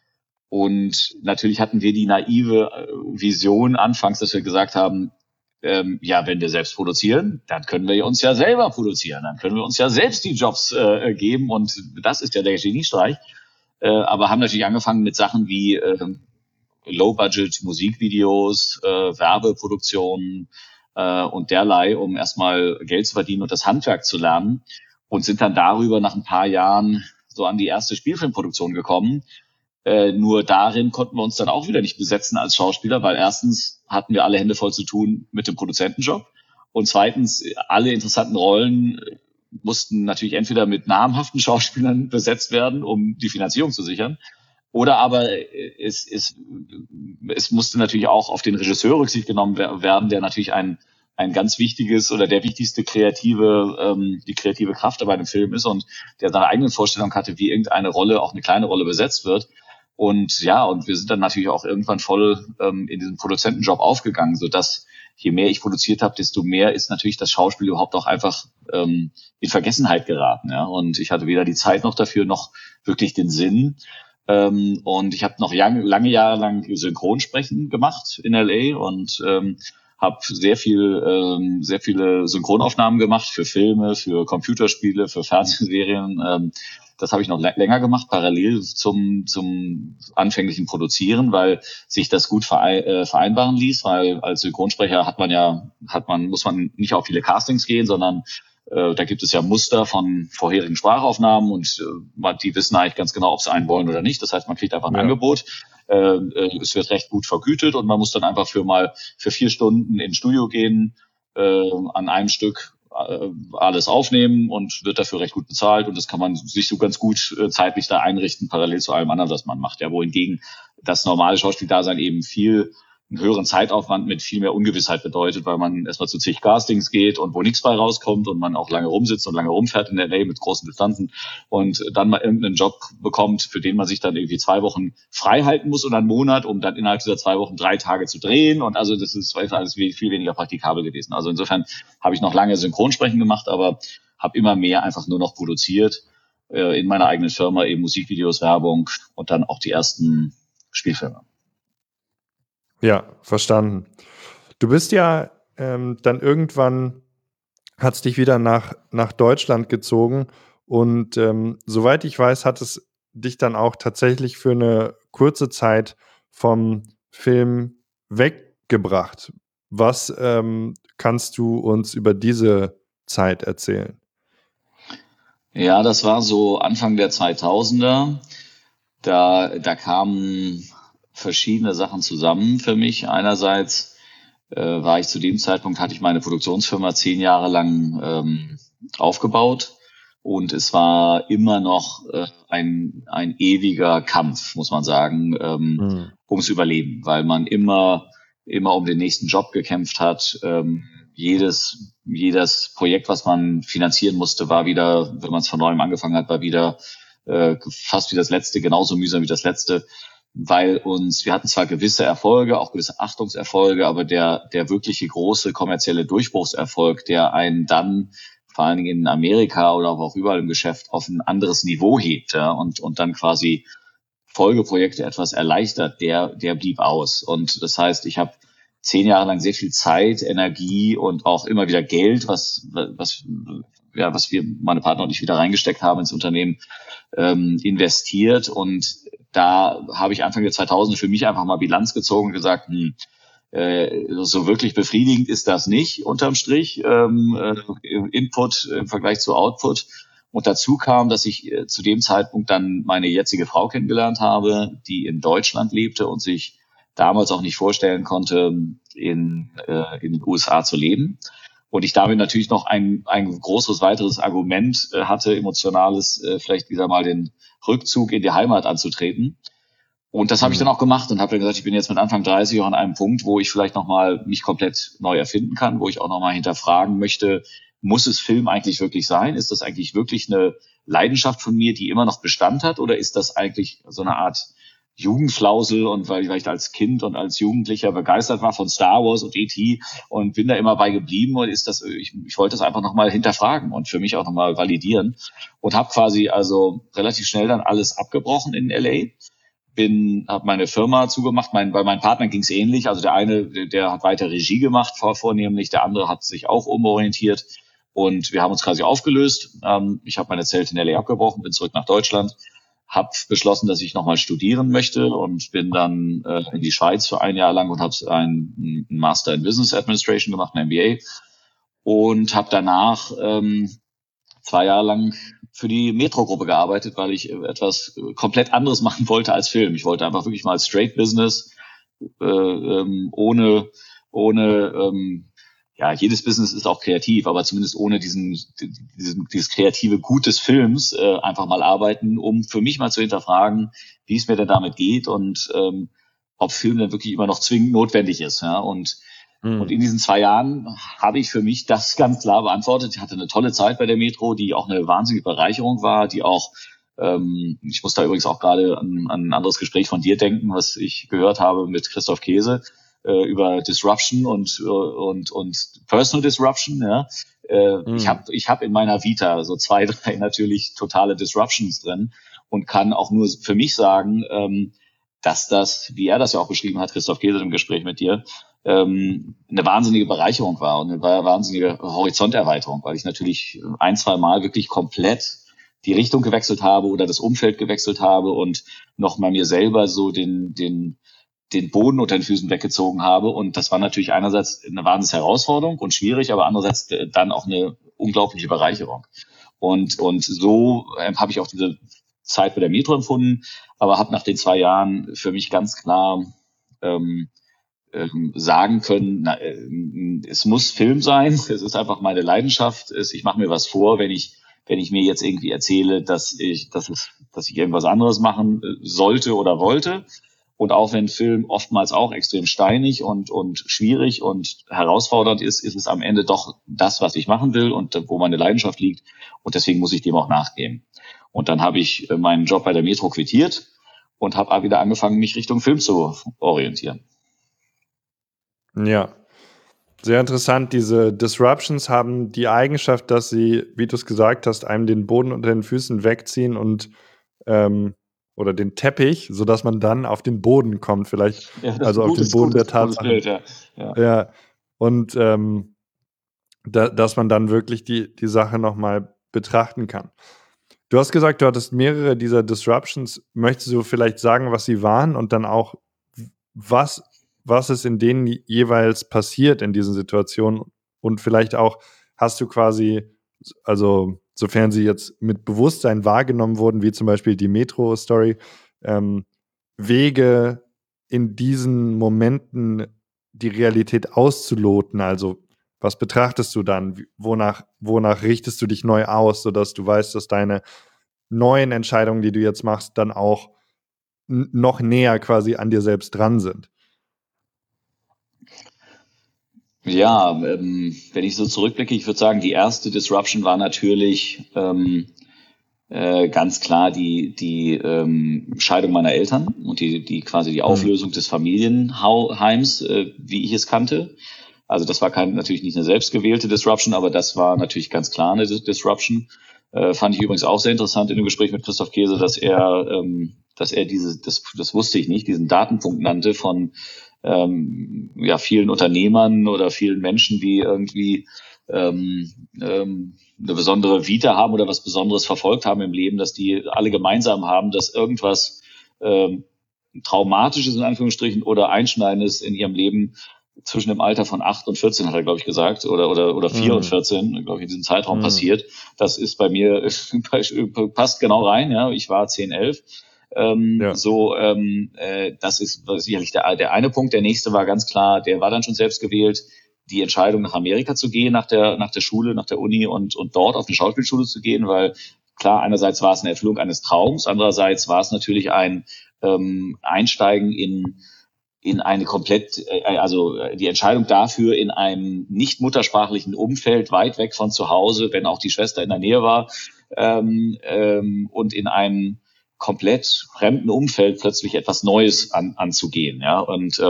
Und natürlich hatten wir die naive Vision anfangs, dass wir gesagt haben, wenn wir selbst produzieren, dann können wir uns ja selber produzieren, dann können wir uns ja selbst die Jobs geben, und das ist ja der Geniestreich. Aber haben natürlich angefangen mit Sachen wie Low-Budget Musikvideos, Werbeproduktionen und derlei, um erstmal Geld zu verdienen und das Handwerk zu lernen, und sind dann darüber nach ein paar Jahren so an die erste Spielfilmproduktion gekommen. Nur darin konnten wir uns dann auch wieder nicht besetzen als Schauspieler, weil erstens hatten wir alle Hände voll zu tun mit dem Produzentenjob und zweitens alle interessanten Rollen mussten natürlich entweder mit namhaften Schauspielern besetzt werden, um die Finanzierung zu sichern, oder aber es musste natürlich auch auf den Regisseur Rücksicht genommen werden, der natürlich ein ganz wichtiges oder der wichtigste die kreative Kraft bei einem Film ist und der seine eigene Vorstellung hatte, wie irgendeine Rolle, auch eine kleine Rolle, besetzt wird. Und wir sind dann natürlich auch irgendwann voll in diesen Produzentenjob aufgegangen, sodass je mehr ich produziert habe, desto mehr ist natürlich das Schauspiel überhaupt auch einfach in Vergessenheit geraten. Ja? Und ich hatte weder die Zeit noch dafür, noch wirklich den Sinn. Und ich habe noch lange Jahre lang Synchronsprechen gemacht in LA und habe sehr viele Synchronaufnahmen gemacht für Filme, für Computerspiele, für Fernsehserien. Das habe ich noch länger gemacht, parallel zum anfänglichen Produzieren, weil sich das gut vereinbaren ließ, weil als Synchronsprecher muss man nicht auf viele Castings gehen, sondern da gibt es ja Muster von vorherigen Sprachaufnahmen und die wissen eigentlich ganz genau, ob sie einen wollen oder nicht. Das heißt, man kriegt einfach ein Angebot. Es wird recht gut vergütet und man muss dann einfach für 4 Stunden ins Studio gehen, an einem Stück alles aufnehmen und wird dafür recht gut bezahlt, und das kann man sich so ganz gut zeitlich da einrichten, parallel zu allem anderen, was man macht. Ja, wohingegen das normale Schauspieldasein eben viel einen höheren Zeitaufwand mit viel mehr Ungewissheit bedeutet, weil man erstmal zu zig Castings geht und wo nichts bei rauskommt und man auch lange rumsitzt und lange rumfährt in LA mit großen Distanzen und dann mal irgendeinen Job bekommt, für den man sich dann irgendwie 2 Wochen frei halten muss oder einen Monat, um dann innerhalb dieser 2 Wochen 3 Tage zu drehen. Und also das ist alles viel weniger praktikabel gewesen. Also insofern habe ich noch lange Synchronsprechen gemacht, aber habe immer mehr einfach nur noch produziert in meiner eigenen Firma, eben Musikvideos, Werbung und dann auch die ersten Spielfilme. Ja, verstanden. Du bist ja dann irgendwann, hat es dich wieder nach Deutschland gezogen und soweit ich weiß, hat es dich dann auch tatsächlich für eine kurze Zeit vom Film weggebracht. Was kannst du uns über diese Zeit erzählen? Ja, das war so Anfang der 2000er. Da kamen verschiedene Sachen zusammen für mich. Einerseits war ich zu dem Zeitpunkt, hatte ich meine Produktionsfirma 10 Jahre lang aufgebaut und es war immer noch ein ewiger Kampf, muss man sagen, ums Überleben, weil man immer um den nächsten Job gekämpft hat. Jedes Projekt, was man finanzieren musste, war wieder, wenn man es von neuem angefangen hat, war wieder fast wie das letzte, genauso mühsam wie das letzte, weil wir hatten zwar gewisse Erfolge, auch gewisse Achtungserfolge, aber der wirkliche große kommerzielle Durchbruchserfolg, der einen dann vor allen Dingen in Amerika oder auch überall im Geschäft auf ein anderes Niveau hebt, ja, und dann quasi Folgeprojekte etwas erleichtert, der blieb aus. Und das heißt, ich habe 10 Jahre lang sehr viel Zeit, Energie und auch immer wieder Geld, was wir, meine Partner und ich, wieder reingesteckt haben ins Unternehmen, investiert. Und da habe ich Anfang der 2000 für mich einfach mal Bilanz gezogen und gesagt, so wirklich befriedigend ist das nicht unterm Strich, Input im Vergleich zu Output. Und dazu kam, dass ich zu dem Zeitpunkt dann meine jetzige Frau kennengelernt habe, die in Deutschland lebte und sich damals auch nicht vorstellen konnte, in den USA zu leben. Und ich damit natürlich noch ein großes weiteres Argument hatte, emotionales, vielleicht wieder mal den Rückzug in die Heimat anzutreten. Und das habe ich dann auch gemacht und habe dann gesagt, ich bin jetzt mit Anfang 30 auch an einem Punkt, wo ich vielleicht nochmal mich komplett neu erfinden kann, wo ich auch nochmal hinterfragen möchte, muss es Film eigentlich wirklich sein? Ist das eigentlich wirklich eine Leidenschaft von mir, die immer noch Bestand hat? Oder ist das eigentlich so eine Art Jugendflausel? Und weil ich als Kind und als Jugendlicher begeistert war von Star Wars und E.T. und bin da immer bei geblieben, und ich wollte das einfach nochmal hinterfragen und für mich auch nochmal validieren und habe quasi also relativ schnell dann alles abgebrochen in L.A., habe meine Firma zugemacht. Bei meinen Partnern ging es ähnlich. Also der eine, der hat weiter Regie gemacht, vornehmlich. Der andere hat sich auch umorientiert. Und wir haben uns quasi aufgelöst. Ich habe meine Zelte in L.A. abgebrochen, bin zurück nach Deutschland, habe beschlossen, dass ich nochmal studieren möchte und bin dann in die Schweiz für 1 Jahr lang und habe einen Master in Business Administration gemacht, ein MBA. Und habe danach 2 Jahre lang für die Metro-Gruppe gearbeitet, weil ich etwas komplett anderes machen wollte als Film. Ich wollte einfach wirklich mal straight Business, ohne jedes Business ist auch kreativ, aber zumindest ohne dieses kreative Gut des Films einfach mal arbeiten, um für mich mal zu hinterfragen, wie es mir denn damit geht und ob Film denn wirklich immer noch zwingend notwendig ist. Ja? Und in diesen 2 Jahren habe ich für mich das ganz klar beantwortet. Ich hatte eine tolle Zeit bei der Metro, die auch eine wahnsinnige Bereicherung war, die auch, ich muss da übrigens auch gerade an ein anderes Gespräch von dir denken, was ich gehört habe mit Christoph Käse über Disruption und Personal Disruption. Ja. Ich hab in meiner Vita so 2, 3 natürlich totale Disruptions drin und kann auch nur für mich sagen, dass das, wie er das ja auch beschrieben hat, Christoph Käse im Gespräch mit dir, eine wahnsinnige Bereicherung war und eine wahnsinnige Horizonterweiterung, weil ich natürlich 1, 2 Mal wirklich komplett die Richtung gewechselt habe oder das Umfeld gewechselt habe und noch mal mir selber so den Boden unter den Füßen weggezogen habe. Und das war natürlich einerseits eine Wahnsinnsherausforderung und schwierig, aber andererseits dann auch eine unglaubliche Bereicherung. Und so habe ich auch diese Zeit bei der Metro empfunden, aber habe nach den 2 Jahren für mich ganz klar sagen können, es muss Film sein, es ist einfach meine Leidenschaft, ich mache mir was vor, wenn ich mir jetzt irgendwie erzähle, dass ich irgendwas anderes machen sollte oder wollte. Und auch wenn Film oftmals auch extrem steinig und schwierig und herausfordernd ist, ist es am Ende doch das, was ich machen will und wo meine Leidenschaft liegt. Und deswegen muss ich dem auch nachgehen. Und dann habe ich meinen Job bei der Metro quittiert und habe wieder angefangen, mich Richtung Film zu orientieren. Ja, sehr interessant. Diese Disruptions haben die Eigenschaft, dass sie, wie du es gesagt hast, einem den Boden unter den Füßen wegziehen und oder den Teppich, sodass man dann auf den Boden kommt, vielleicht, also auf den Boden der Tatsachen. Bild, ja. Ja, und dass man dann wirklich die Sache nochmal betrachten kann. Du hast gesagt, du hattest mehrere dieser Disruptions. Möchtest du vielleicht sagen, was sie waren und dann auch, was ist in denen jeweils passiert in diesen Situationen? Und vielleicht auch, hast du quasi, also sofern sie jetzt mit Bewusstsein wahrgenommen wurden, wie zum Beispiel die Metro-Story, Wege in diesen Momenten die Realität auszuloten? Also was betrachtest du dann? Wonach richtest du dich neu aus, sodass du weißt, dass deine neuen Entscheidungen, die du jetzt machst, dann auch noch näher quasi an dir selbst dran sind? Ja, wenn ich so zurückblicke, ich würde sagen, die erste Disruption war natürlich ganz klar die Scheidung meiner Eltern und die quasi die Auflösung des Familienheims, wie ich es kannte. Also das war natürlich nicht eine selbstgewählte Disruption, aber das war natürlich ganz klar eine Disruption. Fand ich übrigens auch sehr interessant in dem Gespräch mit Christoph Käse, dass er das wusste ich nicht, diesen Datenpunkt nannte von vielen Unternehmern oder vielen Menschen, die irgendwie eine besondere Vita haben oder was Besonderes verfolgt haben im Leben, dass die alle gemeinsam haben, dass irgendwas Traumatisches in Anführungsstrichen oder Einschneidendes in ihrem Leben zwischen dem Alter von 8 und 14, hat er, glaube ich, gesagt, oder 4 und 14, glaube ich, in diesem Zeitraum passiert. Das ist bei mir, passt genau rein, ja. Ich war 10, 11. Das ist sicherlich der eine Punkt. Der nächste war ganz klar, der war dann schon selbst gewählt, die Entscheidung nach Amerika zu gehen, nach der Schule, nach der Uni und dort auf eine Schauspielschule zu gehen, weil klar, einerseits war es eine Erfüllung eines Traums, andererseits war es natürlich ein Einsteigen in eine komplett, also die Entscheidung dafür, in einem nicht muttersprachlichen Umfeld, weit weg von zu Hause, wenn auch die Schwester in der Nähe war, und in einem komplett fremden Umfeld plötzlich etwas Neues anzugehen, ja, und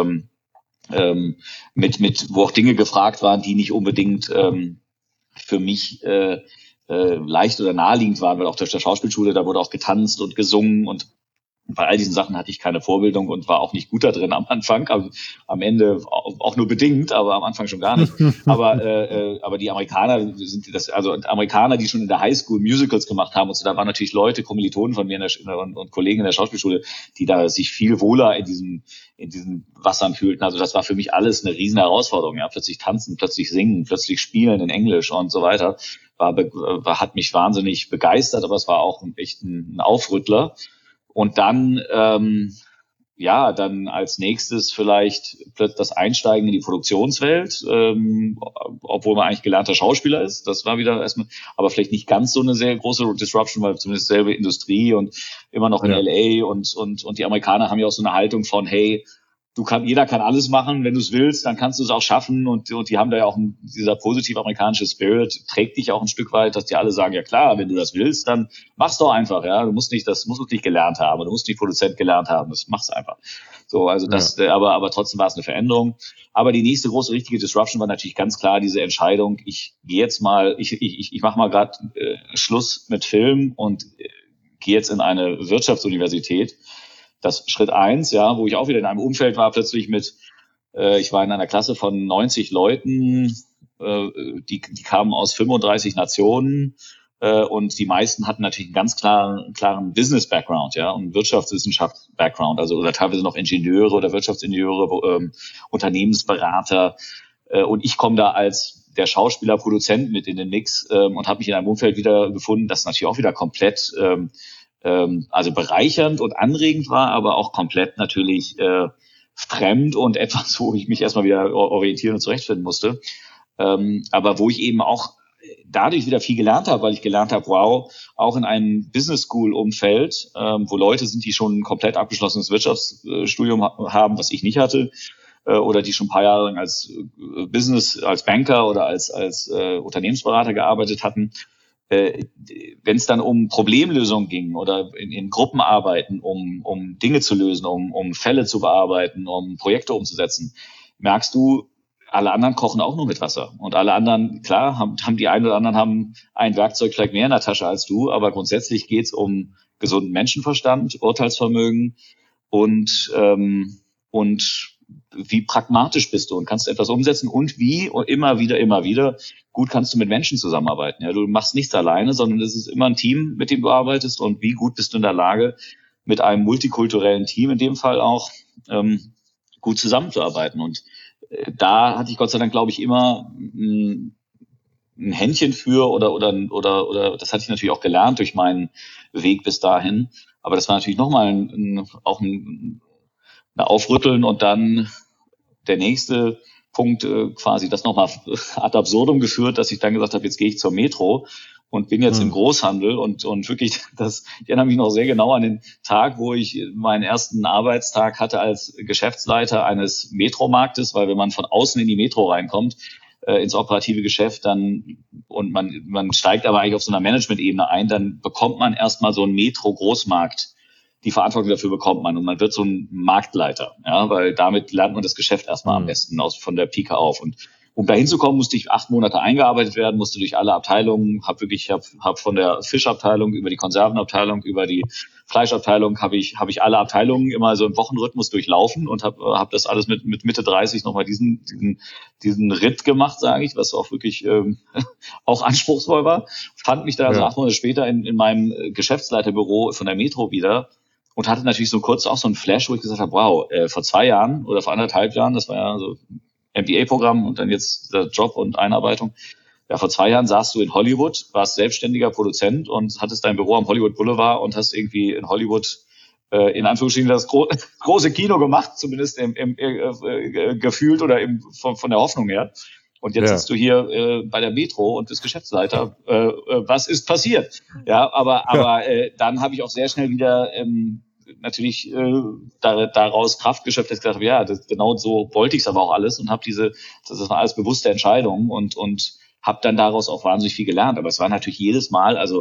wo auch Dinge gefragt waren, die nicht unbedingt für mich leicht oder naheliegend waren, weil auch durch der Schauspielschule, da wurde auch getanzt und gesungen und bei all diesen Sachen hatte ich keine Vorbildung und war auch nicht gut da drin am Anfang, also am Ende auch nur bedingt, aber am Anfang schon gar nicht. Aber die Amerikaner Amerikaner, die schon in der Highschool Musicals gemacht haben und so, da waren natürlich Leute, Kommilitonen von mir und Kollegen in der Schauspielschule, die da sich viel wohler in diesen Wassern fühlten. Also das war für mich alles eine riesen Herausforderung. Ja, plötzlich tanzen, plötzlich singen, plötzlich spielen in Englisch und so weiter. Hat mich wahnsinnig begeistert, aber es war auch echt ein Aufrüttler. Und dann, dann als nächstes vielleicht das Einsteigen in die Produktionswelt, obwohl man eigentlich gelernter Schauspieler ist. Das war wieder erstmal, aber vielleicht nicht ganz so eine sehr große Disruption, weil zumindest selbe Industrie und immer noch in LA und die Amerikaner haben ja auch so eine Haltung von, hey, jeder kann alles machen, wenn du es willst, dann kannst du es auch schaffen und die haben da ja auch dieser positiv amerikanische Spirit trägt dich auch ein Stück weit, dass die alle sagen, ja klar, wenn du das willst, dann mach's doch einfach, ja, du musst nicht gelernt haben, du musst nicht Produzent gelernt haben, das mach's einfach. So, also aber trotzdem war es eine Veränderung. Aber die nächste große richtige Disruption war natürlich ganz klar diese Entscheidung, ich mache mal gerade Schluss mit Film und gehe jetzt in eine Wirtschaftsuniversität. Das Schritt 1, ja, wo ich auch wieder in einem Umfeld war, plötzlich ich war in einer Klasse von 90 Leuten, die kamen aus 35 Nationen, und die meisten hatten natürlich einen ganz klaren Business-Background, ja, und Wirtschaftswissenschaft-Background, also oder teilweise noch Ingenieure oder Wirtschaftsingenieure, Unternehmensberater, und ich komme da als der Schauspieler, Produzent mit in den Mix, und habe mich in einem Umfeld wieder gefunden, das natürlich auch wieder komplett also bereichernd und anregend war, aber auch komplett natürlich fremd und etwas, wo ich mich erstmal wieder orientieren und zurechtfinden musste. Aber wo ich eben auch dadurch wieder viel gelernt habe, weil ich gelernt habe, wow, auch in einem Business School Umfeld, wo Leute sind, die schon ein komplett abgeschlossenes Wirtschaftsstudium haben, was ich nicht hatte, oder die schon ein paar Jahre lang als als Banker oder als Unternehmensberater gearbeitet hatten. Wenn es dann um Problemlösungen ging oder in Gruppenarbeiten, um Dinge zu lösen, um Fälle zu bearbeiten, um Projekte umzusetzen, merkst du, alle anderen kochen auch nur mit Wasser. Und alle anderen, klar, haben die einen oder anderen haben ein Werkzeug vielleicht mehr in der Tasche als du, aber grundsätzlich geht's um gesunden Menschenverstand, Urteilsvermögen und wie pragmatisch bist du und kannst du etwas umsetzen und wie immer wieder gut kannst du mit Menschen zusammenarbeiten. Ja, du machst nichts alleine, sondern es ist immer ein Team, mit dem du arbeitest und wie gut bist du in der Lage, mit einem multikulturellen Team in dem Fall auch gut zusammenzuarbeiten. Und da hatte ich Gott sei Dank, glaube ich, immer ein Händchen für oder das hatte ich natürlich auch gelernt durch meinen Weg bis dahin. Aber das war natürlich nochmal ein Aufrütteln und dann der nächste Punkt quasi das nochmal ad absurdum geführt, dass ich dann gesagt habe, jetzt gehe ich zur Metro und bin jetzt im Großhandel und wirklich, ich erinnere mich noch sehr genau an den Tag, wo ich meinen ersten Arbeitstag hatte als Geschäftsleiter eines Metromarktes, weil wenn man von außen in die Metro reinkommt, ins operative Geschäft, dann und man steigt aber eigentlich auf so einer Management-Ebene ein, dann bekommt man erstmal so einen Metro-Großmarkt. Die Verantwortung dafür bekommt man und man wird so ein Marktleiter, ja, weil damit lernt man das Geschäft erstmal am besten von der Pike auf. Und um da hinzukommen, musste ich 8 Monate eingearbeitet werden, musste durch alle Abteilungen, hab von der Fischabteilung über die Konservenabteilung, über die Fleischabteilung, habe ich alle Abteilungen immer so im Wochenrhythmus durchlaufen und hab das alles mit Mitte 30 nochmal diesen Ritt gemacht, sage ich, was auch wirklich auch anspruchsvoll war. Fand mich da also 8 Monate später in meinem Geschäftsleiterbüro von der Metro wieder. Und hatte natürlich so kurz auch so ein Flash, wo ich gesagt habe, wow, vor 2 Jahren oder vor 1,5 Jahren, das war ja so MBA-Programm und dann jetzt der Job und Einarbeitung. Ja, vor 2 Jahren saßt du in Hollywood, warst selbstständiger Produzent und hattest dein Büro am Hollywood Boulevard und hast irgendwie in Hollywood in Anführungsstrichen das große Kino gemacht, zumindest gefühlt oder von der Hoffnung her. Und jetzt sitzt du hier bei der Metro und bist Geschäftsleiter. Was ist passiert? Ja, aber dann habe ich auch sehr schnell wieder natürlich daraus Kraft geschöpft, dass ich gesagt habe, ja, genau so wollte ich es aber auch alles und habe das war alles bewusste Entscheidungen und habe dann daraus auch wahnsinnig viel gelernt. Aber es war natürlich jedes Mal, also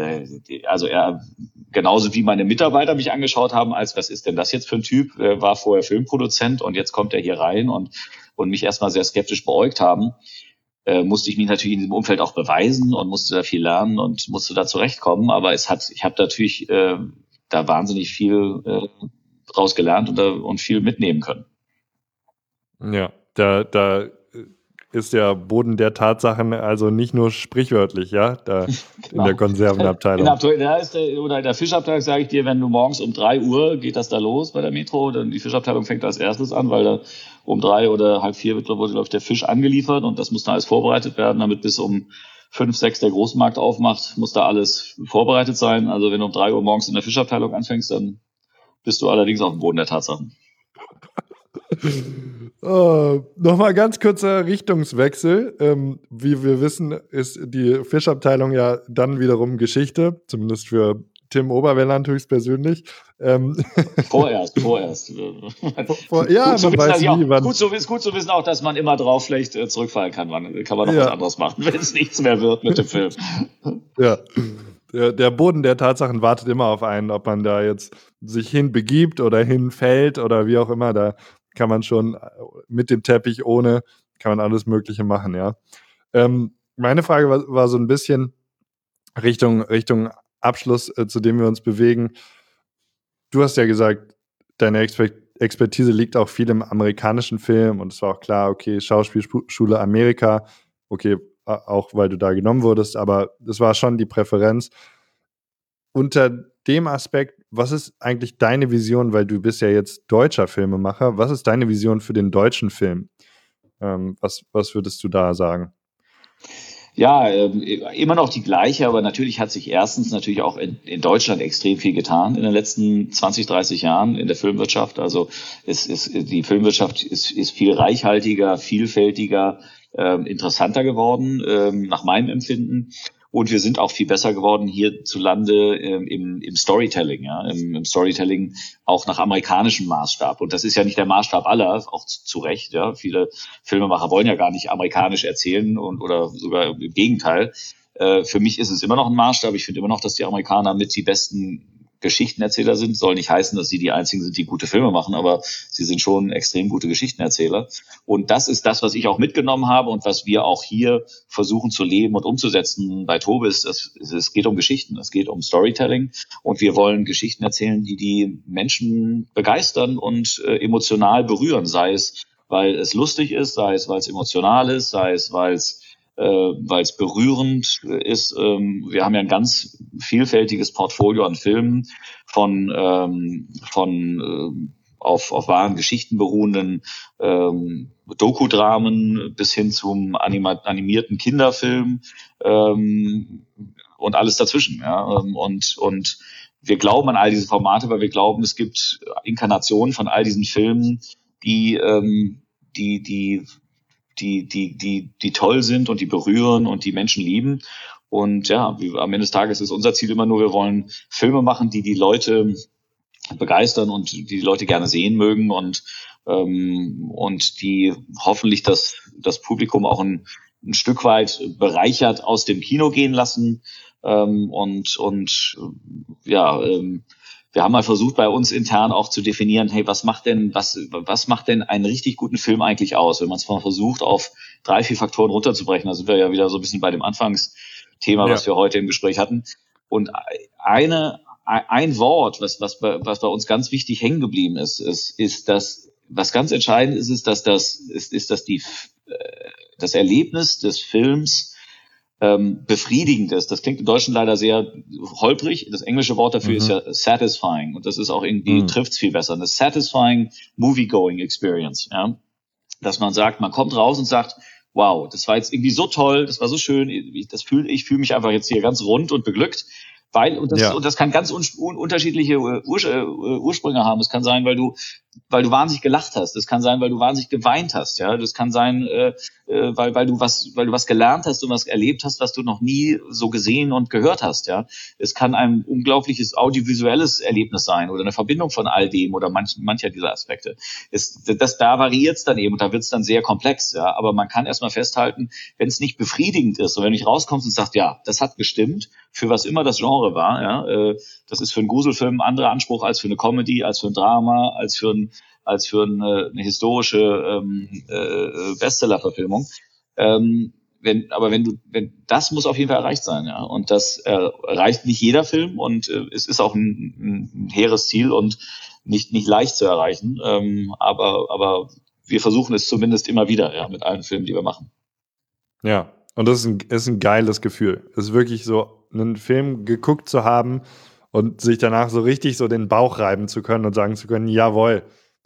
genauso wie meine Mitarbeiter mich angeschaut haben, als was ist denn das jetzt für ein Typ, war vorher Filmproduzent und jetzt kommt er hier rein und mich erstmal sehr skeptisch beäugt haben, musste ich mich natürlich in diesem Umfeld auch beweisen und musste da viel lernen und musste da zurechtkommen. Aber ich habe natürlich da wahnsinnig viel draus gelernt und viel mitnehmen können. Ja, da ist der Boden der Tatsachen also nicht nur sprichwörtlich, ja, da in der Konservenabteilung. In der Fischabteilung sage ich dir, wenn du morgens um 3 Uhr geht das da los bei der Metro, dann die Fischabteilung fängt als erstes an, weil da um 3 oder halb 4 wird, glaube ich, der Fisch angeliefert und das muss dann alles vorbereitet werden, damit bis um 5, 6 der Großmarkt aufmacht, muss da alles vorbereitet sein. Also wenn du um 3 Uhr morgens in der Fischabteilung anfängst, dann bist du allerdings auf dem Boden der Tatsachen. Nochmal ganz kurzer Richtungswechsel. Wie wir wissen, ist die Fischabteilung ja dann wiederum Geschichte, zumindest für Tim Oberwelland höchstpersönlich. Vorerst. Ja, man weiß nie, wann. Gut zu wissen auch, dass man immer drauf vielleicht zurückfallen kann. Kann man noch was anderes machen, wenn es nichts mehr wird mit dem Film. Ja. Der Boden der Tatsachen wartet immer auf einen, ob man da jetzt sich hinbegibt oder hinfällt oder wie auch immer. Da kann man schon mit dem Teppich kann man alles Mögliche machen, ja. Meine Frage war so ein bisschen Richtung Abschluss, zu dem wir uns bewegen. Du hast ja gesagt, deine Expertise liegt auch viel im amerikanischen Film und es war auch klar, okay, Schauspielschule Amerika, okay, auch weil du da genommen wurdest, aber das war schon die Präferenz. Unter dem Aspekt, was ist eigentlich deine Vision, weil du bist ja jetzt deutscher Filmemacher, was ist deine Vision für den deutschen Film? Was würdest du da sagen? Ja, immer noch die gleiche, aber natürlich hat sich erstens natürlich auch in Deutschland extrem viel getan in den letzten 20, 30 Jahren in der Filmwirtschaft. Also die Filmwirtschaft ist viel reichhaltiger, vielfältiger, interessanter geworden, nach meinem Empfinden. Und wir sind auch viel besser geworden hierzulande im Storytelling, ja, im Storytelling auch nach amerikanischem Maßstab. Und das ist ja nicht der Maßstab aller, auch zu Recht, ja. Viele Filmemacher wollen ja gar nicht amerikanisch erzählen oder sogar im Gegenteil. Für mich ist es immer noch ein Maßstab. Ich finde immer noch, dass die Amerikaner mit die besten Geschichtenerzähler sind. Soll nicht heißen, dass sie die einzigen sind, die gute Filme machen, aber sie sind schon extrem gute Geschichtenerzähler. Und das ist das, was ich auch mitgenommen habe und was wir auch hier versuchen zu leben und umzusetzen bei Tobis. Es geht um Geschichten, es geht um Storytelling und wir wollen Geschichten erzählen, die Menschen begeistern und emotional berühren, sei es, weil es lustig ist, sei es, weil es emotional ist, sei es, weil es berührend ist. Wir haben ja ein ganz vielfältiges Portfolio an Filmen von auf wahren Geschichten beruhenden Dokudramen bis hin zum animierten Kinderfilm und alles dazwischen. Ja? Und wir glauben an all diese Formate, weil wir glauben, es gibt Inkarnationen von all diesen Filmen, die toll sind und die berühren und die Menschen lieben. Und ja, am Ende des Tages ist unser Ziel immer nur, wir wollen Filme machen, die Leute begeistern und die Leute gerne sehen mögen und die hoffentlich das Publikum auch ein Stück weit bereichert aus dem Kino gehen lassen. Wir haben mal versucht, bei uns intern auch zu definieren, hey, was macht denn einen richtig guten Film eigentlich aus? Wenn man es mal versucht, auf 3, 4 Faktoren runterzubrechen, da sind wir ja wieder so ein bisschen bei dem Anfangsthema, was wir heute im Gespräch hatten. Und ein Wort, was bei uns ganz wichtig hängen geblieben ist, dass, was ganz entscheidend ist, dass das Erlebnis des Films befriedigend ist. Das klingt in Deutschen leider sehr holprig. Das englische Wort dafür ist ja satisfying. Und das ist auch irgendwie, trifft's viel besser. Eine satisfying movie-going experience. Ja? Dass man sagt, man kommt raus und sagt, wow, das war jetzt irgendwie so toll, das war so schön, ich fühle mich einfach jetzt hier ganz rund und beglückt. Und das kann ganz unterschiedliche Ursprünge haben. Es kann sein, weil du wahnsinnig gelacht hast. Es kann sein, weil du wahnsinnig geweint hast. Ja, das kann sein, weil du was gelernt hast und was erlebt hast, was du noch nie so gesehen und gehört hast. Ja, es kann ein unglaubliches audiovisuelles Erlebnis sein oder eine Verbindung von all dem oder mancher dieser Aspekte. Da variiert es dann eben und da wird es dann sehr komplex. Ja, aber man kann erstmal festhalten, wenn es nicht befriedigend ist und wenn du nicht rauskommst und sagst, ja, das hat gestimmt, für was immer das Genre war. Ja, das ist für einen Gruselfilm ein anderer Anspruch als für eine Comedy, als für ein Drama, als für eine historische Bestseller-Verfilmung. Wenn das muss auf jeden Fall erreicht sein, ja. Und das erreicht nicht jeder Film und es ist auch ein hehres Ziel und nicht leicht zu erreichen. Aber wir versuchen es zumindest immer wieder, ja, mit allen Filmen, die wir machen. Ja, und das ist ein geiles Gefühl. Es ist wirklich so, einen Film geguckt zu haben und sich danach so richtig so den Bauch reiben zu können und sagen zu können, jawohl,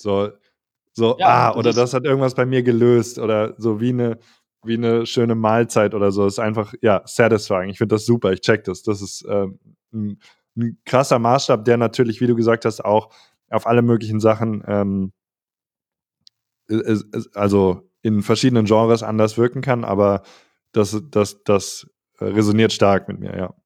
oder das hat irgendwas bei mir gelöst oder so wie eine schöne Mahlzeit oder so. Das ist einfach, ja, satisfying. Ich finde das super, ich check das. Das ist ein krasser Maßstab, der natürlich, wie du gesagt hast, auch auf alle möglichen Sachen also in verschiedenen Genres anders wirken kann, aber das resoniert stark mit mir, ja.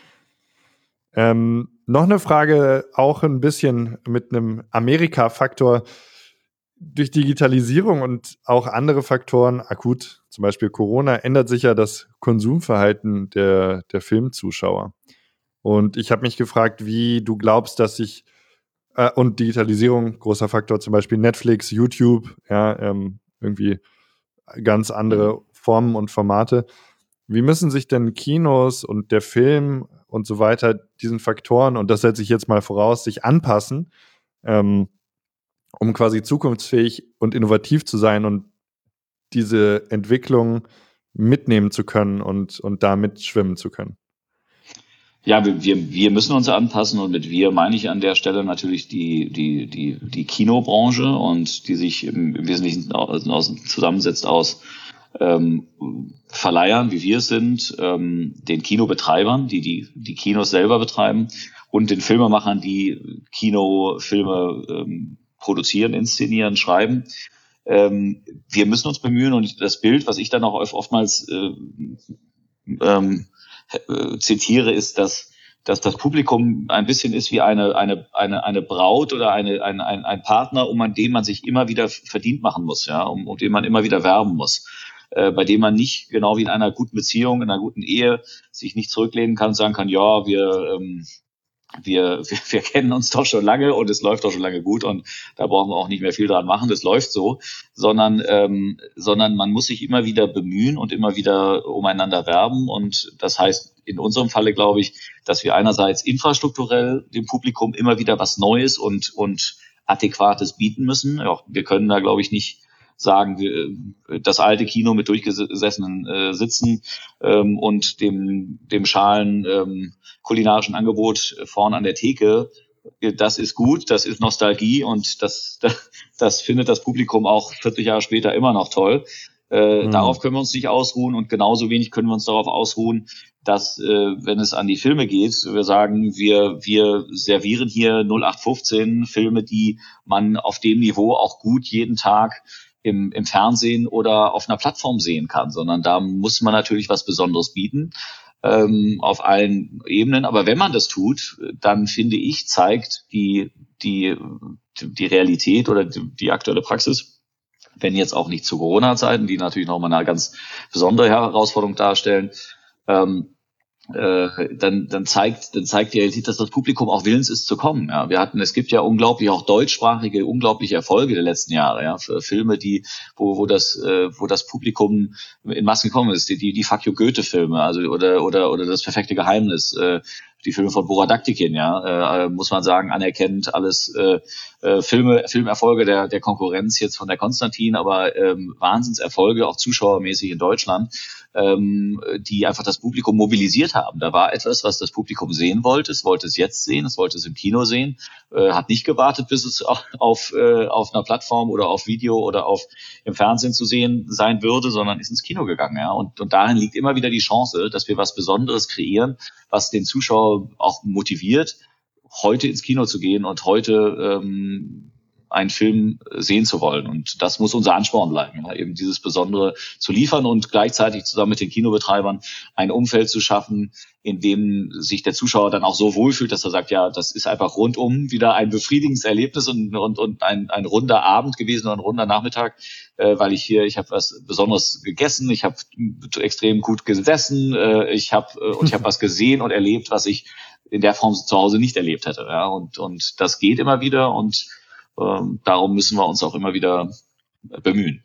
Noch eine Frage, auch ein bisschen mit einem Amerika-Faktor. Durch Digitalisierung und auch andere Faktoren, akut, zum Beispiel Corona, ändert sich ja das Konsumverhalten der Filmzuschauer. Und ich habe mich gefragt, wie du glaubst, dass sich und Digitalisierung, großer Faktor, zum Beispiel Netflix, YouTube, ja, irgendwie ganz andere Formen und Formate. Wie müssen sich denn Kinos und der Film und so weiter diesen Faktoren, und das setze ich jetzt mal voraus, sich anpassen, um quasi zukunftsfähig und innovativ zu sein und diese Entwicklung mitnehmen zu können und da mitschwimmen zu können? Ja, wir müssen uns anpassen und mit wir meine ich an der Stelle natürlich die Kinobranche und die sich im Wesentlichen zusammensetzt aus Verleihern, wie wir es sind, den Kinobetreibern, die Kinos selber betreiben und den Filmemachern, die Kinofilme produzieren, inszenieren, schreiben. Wir müssen uns bemühen, und das Bild, was ich dann auch oftmals zitiere, ist, dass das Publikum ein bisschen ist wie eine Braut oder ein Partner, an dem man sich immer wieder verdient machen muss, ja, um den man immer wieder werben muss. Bei dem man nicht, genau wie in einer guten Beziehung, in einer guten Ehe, sich nicht zurücklehnen kann und sagen kann, ja, wir kennen uns doch schon lange und es läuft doch schon lange gut und da brauchen wir auch nicht mehr viel dran machen, das läuft so, sondern man muss sich immer wieder bemühen und immer wieder umeinander werben, und das heißt in unserem Falle, glaube ich, dass wir einerseits infrastrukturell dem Publikum immer wieder was Neues und Adäquates bieten müssen. Ja, wir können da, glaube ich, nicht sagen, das alte Kino mit durchgesessenen Sitzen und dem schalen kulinarischen Angebot vorn an der Theke, das ist gut, das ist Nostalgie, und das findet das Publikum auch 40 Jahre später immer noch toll. Darauf können wir uns nicht ausruhen, und genauso wenig können wir uns darauf ausruhen, dass, wenn es an die Filme geht, wir sagen, wir servieren hier 0815 Filme, die man auf dem Niveau auch gut jeden Tag im Fernsehen oder auf einer Plattform sehen kann, sondern da muss man natürlich was Besonderes bieten, auf allen Ebenen. Aber wenn man das tut, dann finde ich, zeigt die Realität oder die aktuelle Praxis, wenn jetzt auch nicht zu Corona-Zeiten, die natürlich nochmal eine ganz besondere Herausforderung darstellen, dann zeigt die Realität, dass das Publikum auch willens ist zu kommen. Ja, es gibt ja unglaublich auch deutschsprachige unglaubliche Erfolge der letzten Jahre, ja, für Filme, wo das Publikum in Massen gekommen ist, die Fuck you Goethe-Filme, also oder das perfekte Geheimnis, die Filme von Boradaktikin, ja, muss man sagen, anerkennt alles Filmerfolge der Konkurrenz jetzt von der Konstantin, aber Wahnsinnserfolge, auch zuschauermäßig in Deutschland, die einfach das Publikum mobilisiert haben. Da war etwas, was das Publikum sehen wollte. Es wollte es jetzt sehen, es wollte es im Kino sehen, hat nicht gewartet, bis es auf einer Plattform oder auf Video oder im Fernsehen zu sehen sein würde, sondern ist ins Kino gegangen. Ja? Und darin liegt immer wieder die Chance, dass wir was Besonderes kreieren, was den Zuschauer auch motiviert, heute ins Kino zu gehen und heute einen Film sehen zu wollen. Und das muss unser Ansporn bleiben, ja, eben dieses Besondere zu liefern und gleichzeitig zusammen mit den Kinobetreibern ein Umfeld zu schaffen, in dem sich der Zuschauer dann auch so wohlfühlt, dass er sagt, ja, das ist einfach rundum wieder ein befriedigendes Erlebnis und ein runder Abend gewesen oder ein runder Nachmittag, weil ich habe was Besonderes gegessen, ich habe extrem gut gesessen, ich habe was gesehen und erlebt, was ich in der Form zu Hause nicht erlebt hätte. Ja, und das geht immer wieder, und darum müssen wir uns auch immer wieder bemühen.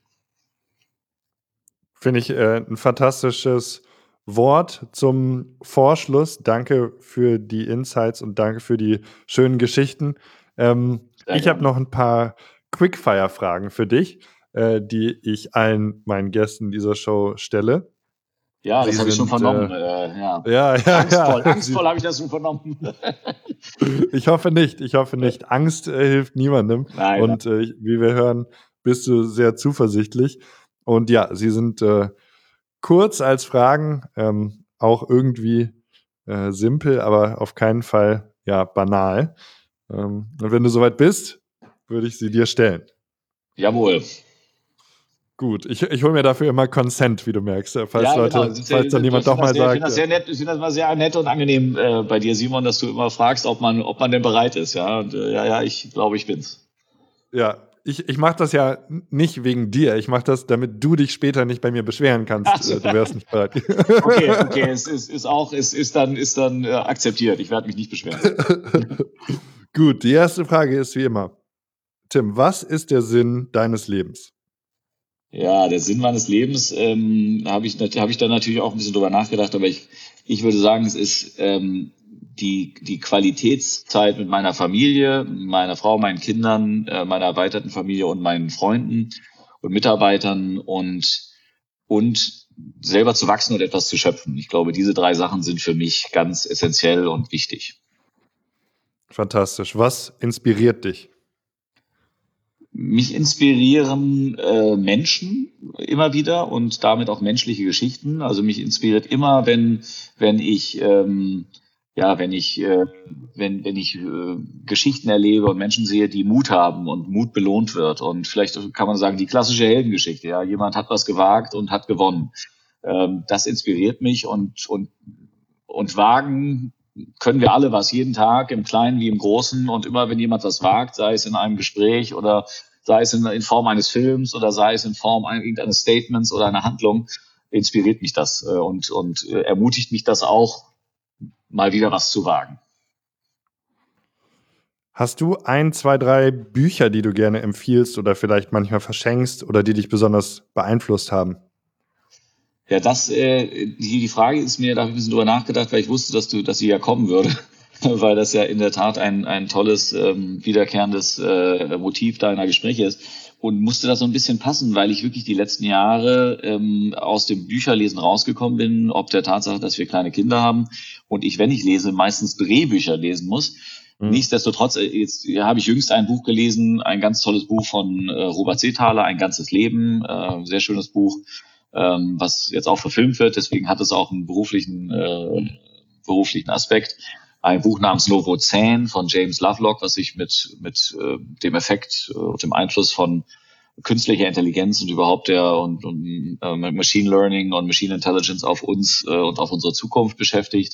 Finde ich ein fantastisches Wort zum Vorschluss. Danke für die Insights und danke für die schönen Geschichten. Ich habe noch ein paar Quickfire-Fragen für dich, die ich allen meinen Gästen dieser Show stelle. Ja, das habe ich schon vernommen. Ja. Angstvoll habe ich das schon vernommen. Ich hoffe nicht. Angst hilft niemandem. Nein, und wie wir hören, bist du sehr zuversichtlich. Und ja, sie sind kurz als Fragen, auch irgendwie simpel, aber auf keinen Fall banal. Und wenn du soweit bist, würde ich sie dir stellen. Jawohl. Gut, ich hole mir dafür immer Consent, wie du merkst. Falls dann jemand doch mal sagt. Ich finde das mal sehr nett und angenehm bei dir, Simon, dass du immer fragst, ob man denn bereit ist. Ja, und, ich glaube, ich bin's. Ja, ich mache das ja nicht wegen dir. Ich mache das, damit du dich später nicht bei mir beschweren kannst. Du wärst nicht bereit. Okay, es ist dann akzeptiert. Ich werde mich nicht beschweren. Gut, die erste Frage ist wie immer: Tim, was ist der Sinn deines Lebens? Ja, der Sinn meines Lebens habe ich da natürlich auch ein bisschen drüber nachgedacht, aber ich würde sagen, es ist die Qualitätszeit mit meiner Familie, meiner Frau, meinen Kindern, meiner erweiterten Familie und meinen Freunden und Mitarbeitern und selber zu wachsen und etwas zu schöpfen. Ich glaube, diese 3 Sachen sind für mich ganz essentiell und wichtig. Fantastisch. Was inspiriert dich? Mich inspirieren Menschen immer wieder und damit auch menschliche Geschichten. Also mich inspiriert immer, wenn ich ja, wenn ich Geschichten erlebe und Menschen sehe, die Mut haben und Mut belohnt wird. Und vielleicht kann man sagen, die klassische Heldengeschichte, ja, jemand hat was gewagt und hat gewonnen. Das inspiriert mich und wagen können wir alle was, jeden Tag, im Kleinen wie im Großen. Und immer, wenn jemand was wagt, sei es in einem Gespräch oder sei es in Form eines Films oder sei es in Form irgendeines Statements oder einer Handlung, inspiriert mich das und ermutigt mich das auch, mal wieder was zu wagen. Hast du 1, 2, 3 Bücher, die du gerne empfiehlst oder vielleicht manchmal verschenkst oder die dich besonders beeinflusst haben? Ja, die Frage ist mir, da habe ich ein bisschen drüber nachgedacht, weil ich wusste, dass sie ja kommen würde. Weil das ja in der Tat ein tolles, wiederkehrendes Motiv deiner Gespräche ist. Und musste das so ein bisschen passen, weil ich wirklich die letzten Jahre aus dem Bücherlesen rausgekommen bin, ob der Tatsache, dass wir kleine Kinder haben und ich, wenn ich lese, meistens Drehbücher lesen muss. Nichtsdestotrotz, jetzt habe ich jüngst ein Buch gelesen, ein ganz tolles Buch von Robert Seethaler, Ein ganzes Leben, sehr schönes Buch, was jetzt auch verfilmt wird. Deswegen hat es auch einen beruflichen Aspekt. Ein Buch namens Novozän von James Lovelock, was sich mit dem Effekt und dem Einfluss von künstlicher Intelligenz und überhaupt Machine Learning und Machine Intelligence auf uns und auf unsere Zukunft beschäftigt.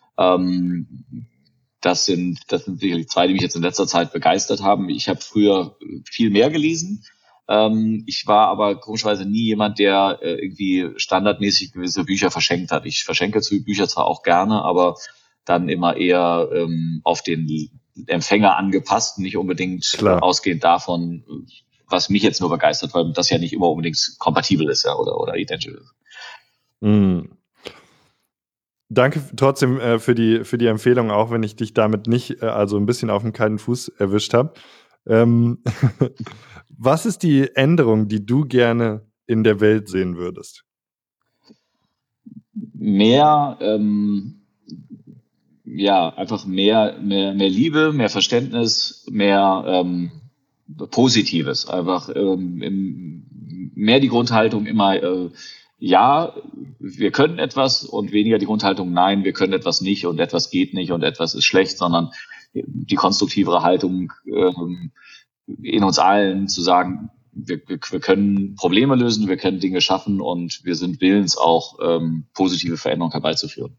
Das sind sicherlich zwei, die mich jetzt in letzter Zeit begeistert haben. Ich habe früher viel mehr gelesen. Ich war aber komischerweise nie jemand, der irgendwie standardmäßig gewisse Bücher verschenkt hat. Ich verschenke Bücher zwar auch gerne, aber dann immer eher auf den Empfänger angepasst, nicht unbedingt ausgehend davon, was mich jetzt nur begeistert, weil das ja nicht immer unbedingt kompatibel ist, ja, oder identisch ist. Danke trotzdem für die Empfehlung, auch wenn ich dich damit nicht also ein bisschen auf dem kalten Fuß erwischt habe. Was ist die Änderung, die du gerne in der Welt sehen würdest? Einfach mehr Liebe, mehr Verständnis, mehr Positives. Einfach mehr die Grundhaltung immer, ja, wir können etwas und weniger die Grundhaltung, nein, wir können etwas nicht und etwas geht nicht und etwas ist schlecht, sondern die konstruktivere Haltung in uns allen zu sagen, wir können Probleme lösen, wir können Dinge schaffen und wir sind willens, auch positive Veränderungen herbeizuführen.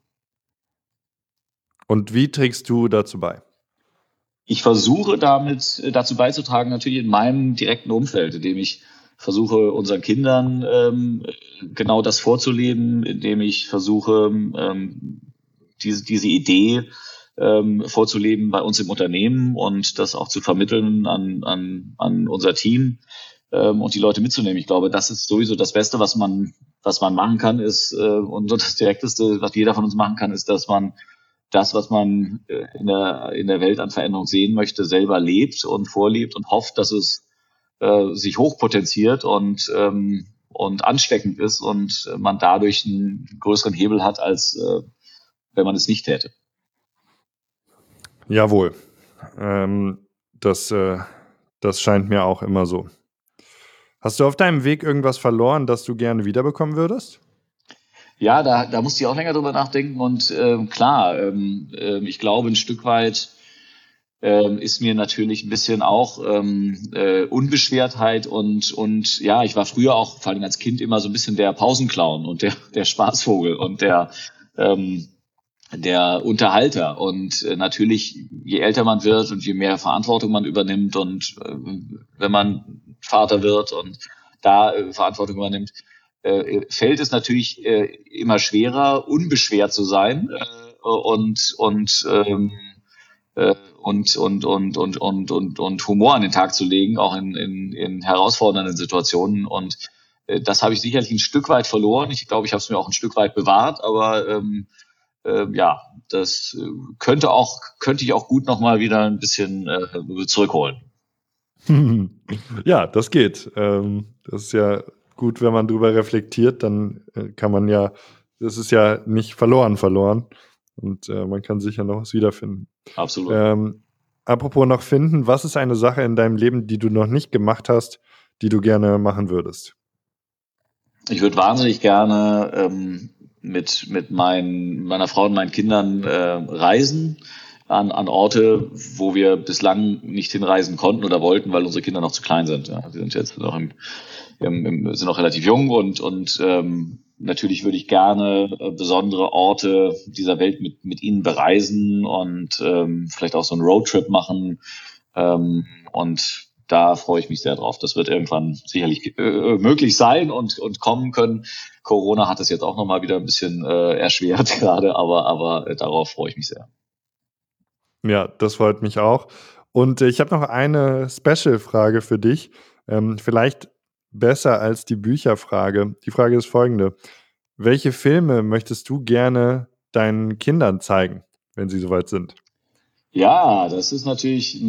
Und wie trägst du dazu bei? Ich versuche dazu beizutragen, natürlich in meinem direkten Umfeld, indem ich versuche, unseren Kindern genau das vorzuleben, indem ich versuche, diese Idee vorzuleben bei uns im Unternehmen und das auch zu vermitteln an unser Team und die Leute mitzunehmen. Ich glaube, das ist sowieso das Beste, was man machen kann, ist und das Direkteste, was jeder von uns machen kann, ist, dass man das, was man in der Welt an Veränderung sehen möchte, selber lebt und vorlebt und hofft, dass es sich hochpotenziert und ansteckend ist und man dadurch einen größeren Hebel hat, als wenn man es nicht täte. Jawohl. Das scheint mir auch immer so. Hast du auf deinem Weg irgendwas verloren, das du gerne wiederbekommen würdest? Ja, da musste ich auch länger drüber nachdenken und ich glaube, ein Stück weit ist mir natürlich ein bisschen auch Unbeschwertheit und ja, ich war früher auch vor allem als Kind immer so ein bisschen der Pausenclown und der Spaßvogel und der Unterhalter und natürlich, je älter man wird und je mehr Verantwortung man übernimmt und wenn man Vater wird und da Verantwortung übernimmt, fällt es natürlich immer schwerer, unbeschwert zu sein und Humor an den Tag zu legen, auch in herausfordernden Situationen. Und das habe ich sicherlich ein Stück weit verloren. Ich glaube, ich habe es mir auch ein Stück weit bewahrt, aber das könnte ich auch gut nochmal wieder ein bisschen zurückholen. Ja, das geht. Das ist ja gut, wenn man drüber reflektiert, dann kann man ja, das ist ja nicht verloren und man kann sicher noch was wiederfinden. Absolut. Apropos noch finden, was ist eine Sache in deinem Leben, die du noch nicht gemacht hast, die du gerne machen würdest? Ich würde wahnsinnig gerne meiner Frau und meinen Kindern reisen an Orte, wo wir bislang nicht hinreisen konnten oder wollten, weil unsere Kinder noch zu klein sind. Ja. Die sind jetzt noch sind noch relativ jung und natürlich würde ich gerne besondere Orte dieser Welt mit ihnen bereisen und vielleicht auch so einen Roadtrip machen. Und da freue ich mich sehr drauf. Das wird irgendwann sicherlich möglich sein und kommen können. Corona hat es jetzt auch nochmal wieder ein bisschen erschwert gerade, aber darauf freue ich mich sehr. Ja, das freut mich auch. Und ich habe noch eine Special-Frage für dich. Vielleicht besser als die Bücherfrage. Die Frage ist folgende. Welche Filme möchtest du gerne deinen Kindern zeigen, wenn sie soweit sind? Ja, das ist natürlich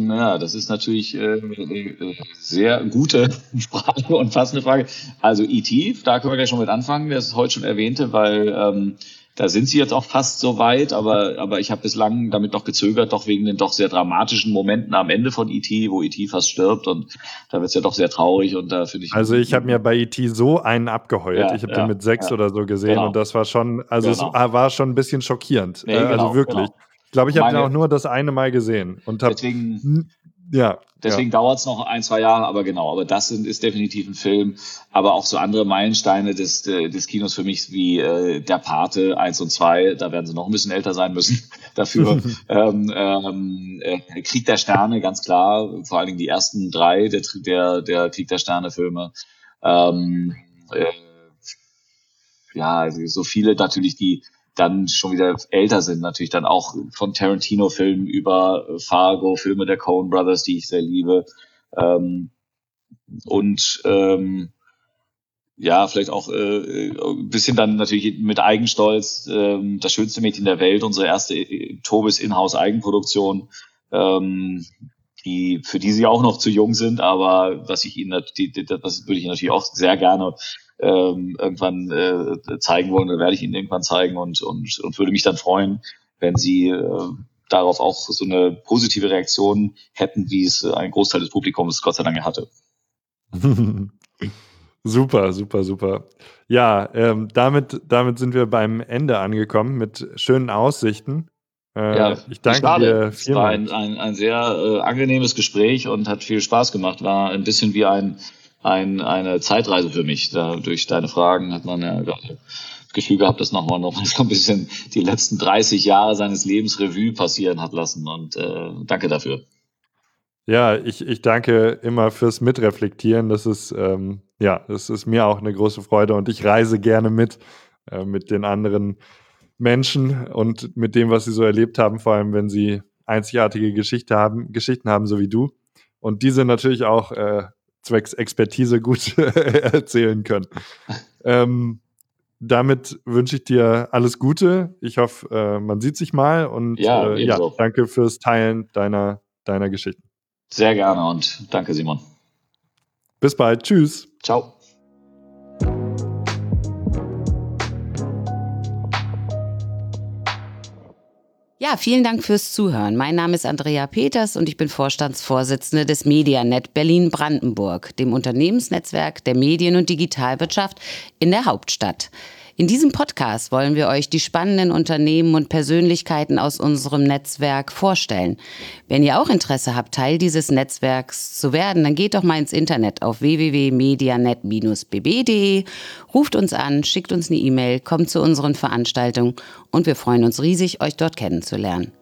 sehr gute Frage und passende Frage. Also E.T., da können wir gleich schon mit anfangen, das ist heute schon erwähnte, weil da sind sie jetzt auch fast so weit, aber ich habe bislang damit noch gezögert, doch wegen den doch sehr dramatischen Momenten am Ende von E.T., wo E.T. fast stirbt und da wird es ja doch sehr traurig und da finde ich... Also ich habe mir bei E.T. so einen abgeheult. Ich habe den mit 6 oder so gesehen und das war schon, es war schon ein bisschen schockierend. Also wirklich. Genau. Ich glaube, ich habe den auch nur das eine Mal gesehen und habe... Deswegen dauert es noch 1-2 Jahre, aber das ist definitiv ein Film. Aber auch so andere Meilensteine des Kinos für mich wie Der Pate 1 und 2, da werden sie noch ein bisschen älter sein müssen dafür. Krieg der Sterne, ganz klar, vor allen Dingen die ersten 3 der Krieg der Sterne-Filme. Also so viele natürlich, die dann schon wieder älter sind, natürlich dann auch von Tarantino-Filmen über Fargo, Filme der Coen Brothers, die ich sehr liebe. Vielleicht auch ein bisschen dann natürlich mit Eigenstolz, Das schönste Mädchen der Welt, unsere erste Tobis Inhouse-Eigenproduktion, für die sie auch noch zu jung sind, aber das würde ich ihnen natürlich auch sehr gerne irgendwann zeigen wollen, oder werde ich ihnen irgendwann zeigen und würde mich dann freuen, wenn sie darauf auch so eine positive Reaktion hätten, wie es ein Großteil des Publikums Gott sei Dank hatte. Super, super, super. Ja, damit sind wir beim Ende angekommen mit schönen Aussichten. Ich danke dir vielmals. Es war ein sehr angenehmes Gespräch und hat viel Spaß gemacht. War ein bisschen wie eine Zeitreise für mich. Durch deine Fragen hat man ja das Gefühl gehabt, dass noch so ein bisschen die letzten 30 Jahre seines Lebens Revue passieren hat lassen. Und danke dafür. Ja, ich danke immer fürs Mitreflektieren. Das ist mir auch eine große Freude und ich reise gerne mit den anderen Menschen und mit dem, was sie so erlebt haben, vor allem wenn sie einzigartige Geschichten haben, so wie du. Und diese natürlich auch zwecks Expertise gut erzählen können. Damit wünsche ich dir alles Gute. Ich hoffe, man sieht sich mal und danke fürs Teilen deiner Geschichten. Sehr gerne und danke, Simon. Bis bald. Tschüss. Ciao. Ja, vielen Dank fürs Zuhören. Mein Name ist Andrea Peters und ich bin Vorstandsvorsitzende des Medianet Berlin-Brandenburg, dem Unternehmensnetzwerk der Medien- und Digitalwirtschaft in der Hauptstadt. In diesem Podcast wollen wir euch die spannenden Unternehmen und Persönlichkeiten aus unserem Netzwerk vorstellen. Wenn ihr auch Interesse habt, Teil dieses Netzwerks zu werden, dann geht doch mal ins Internet auf www.medianet-bb.de, ruft uns an, schickt uns eine E-Mail, kommt zu unseren Veranstaltungen und wir freuen uns riesig, euch dort kennenzulernen.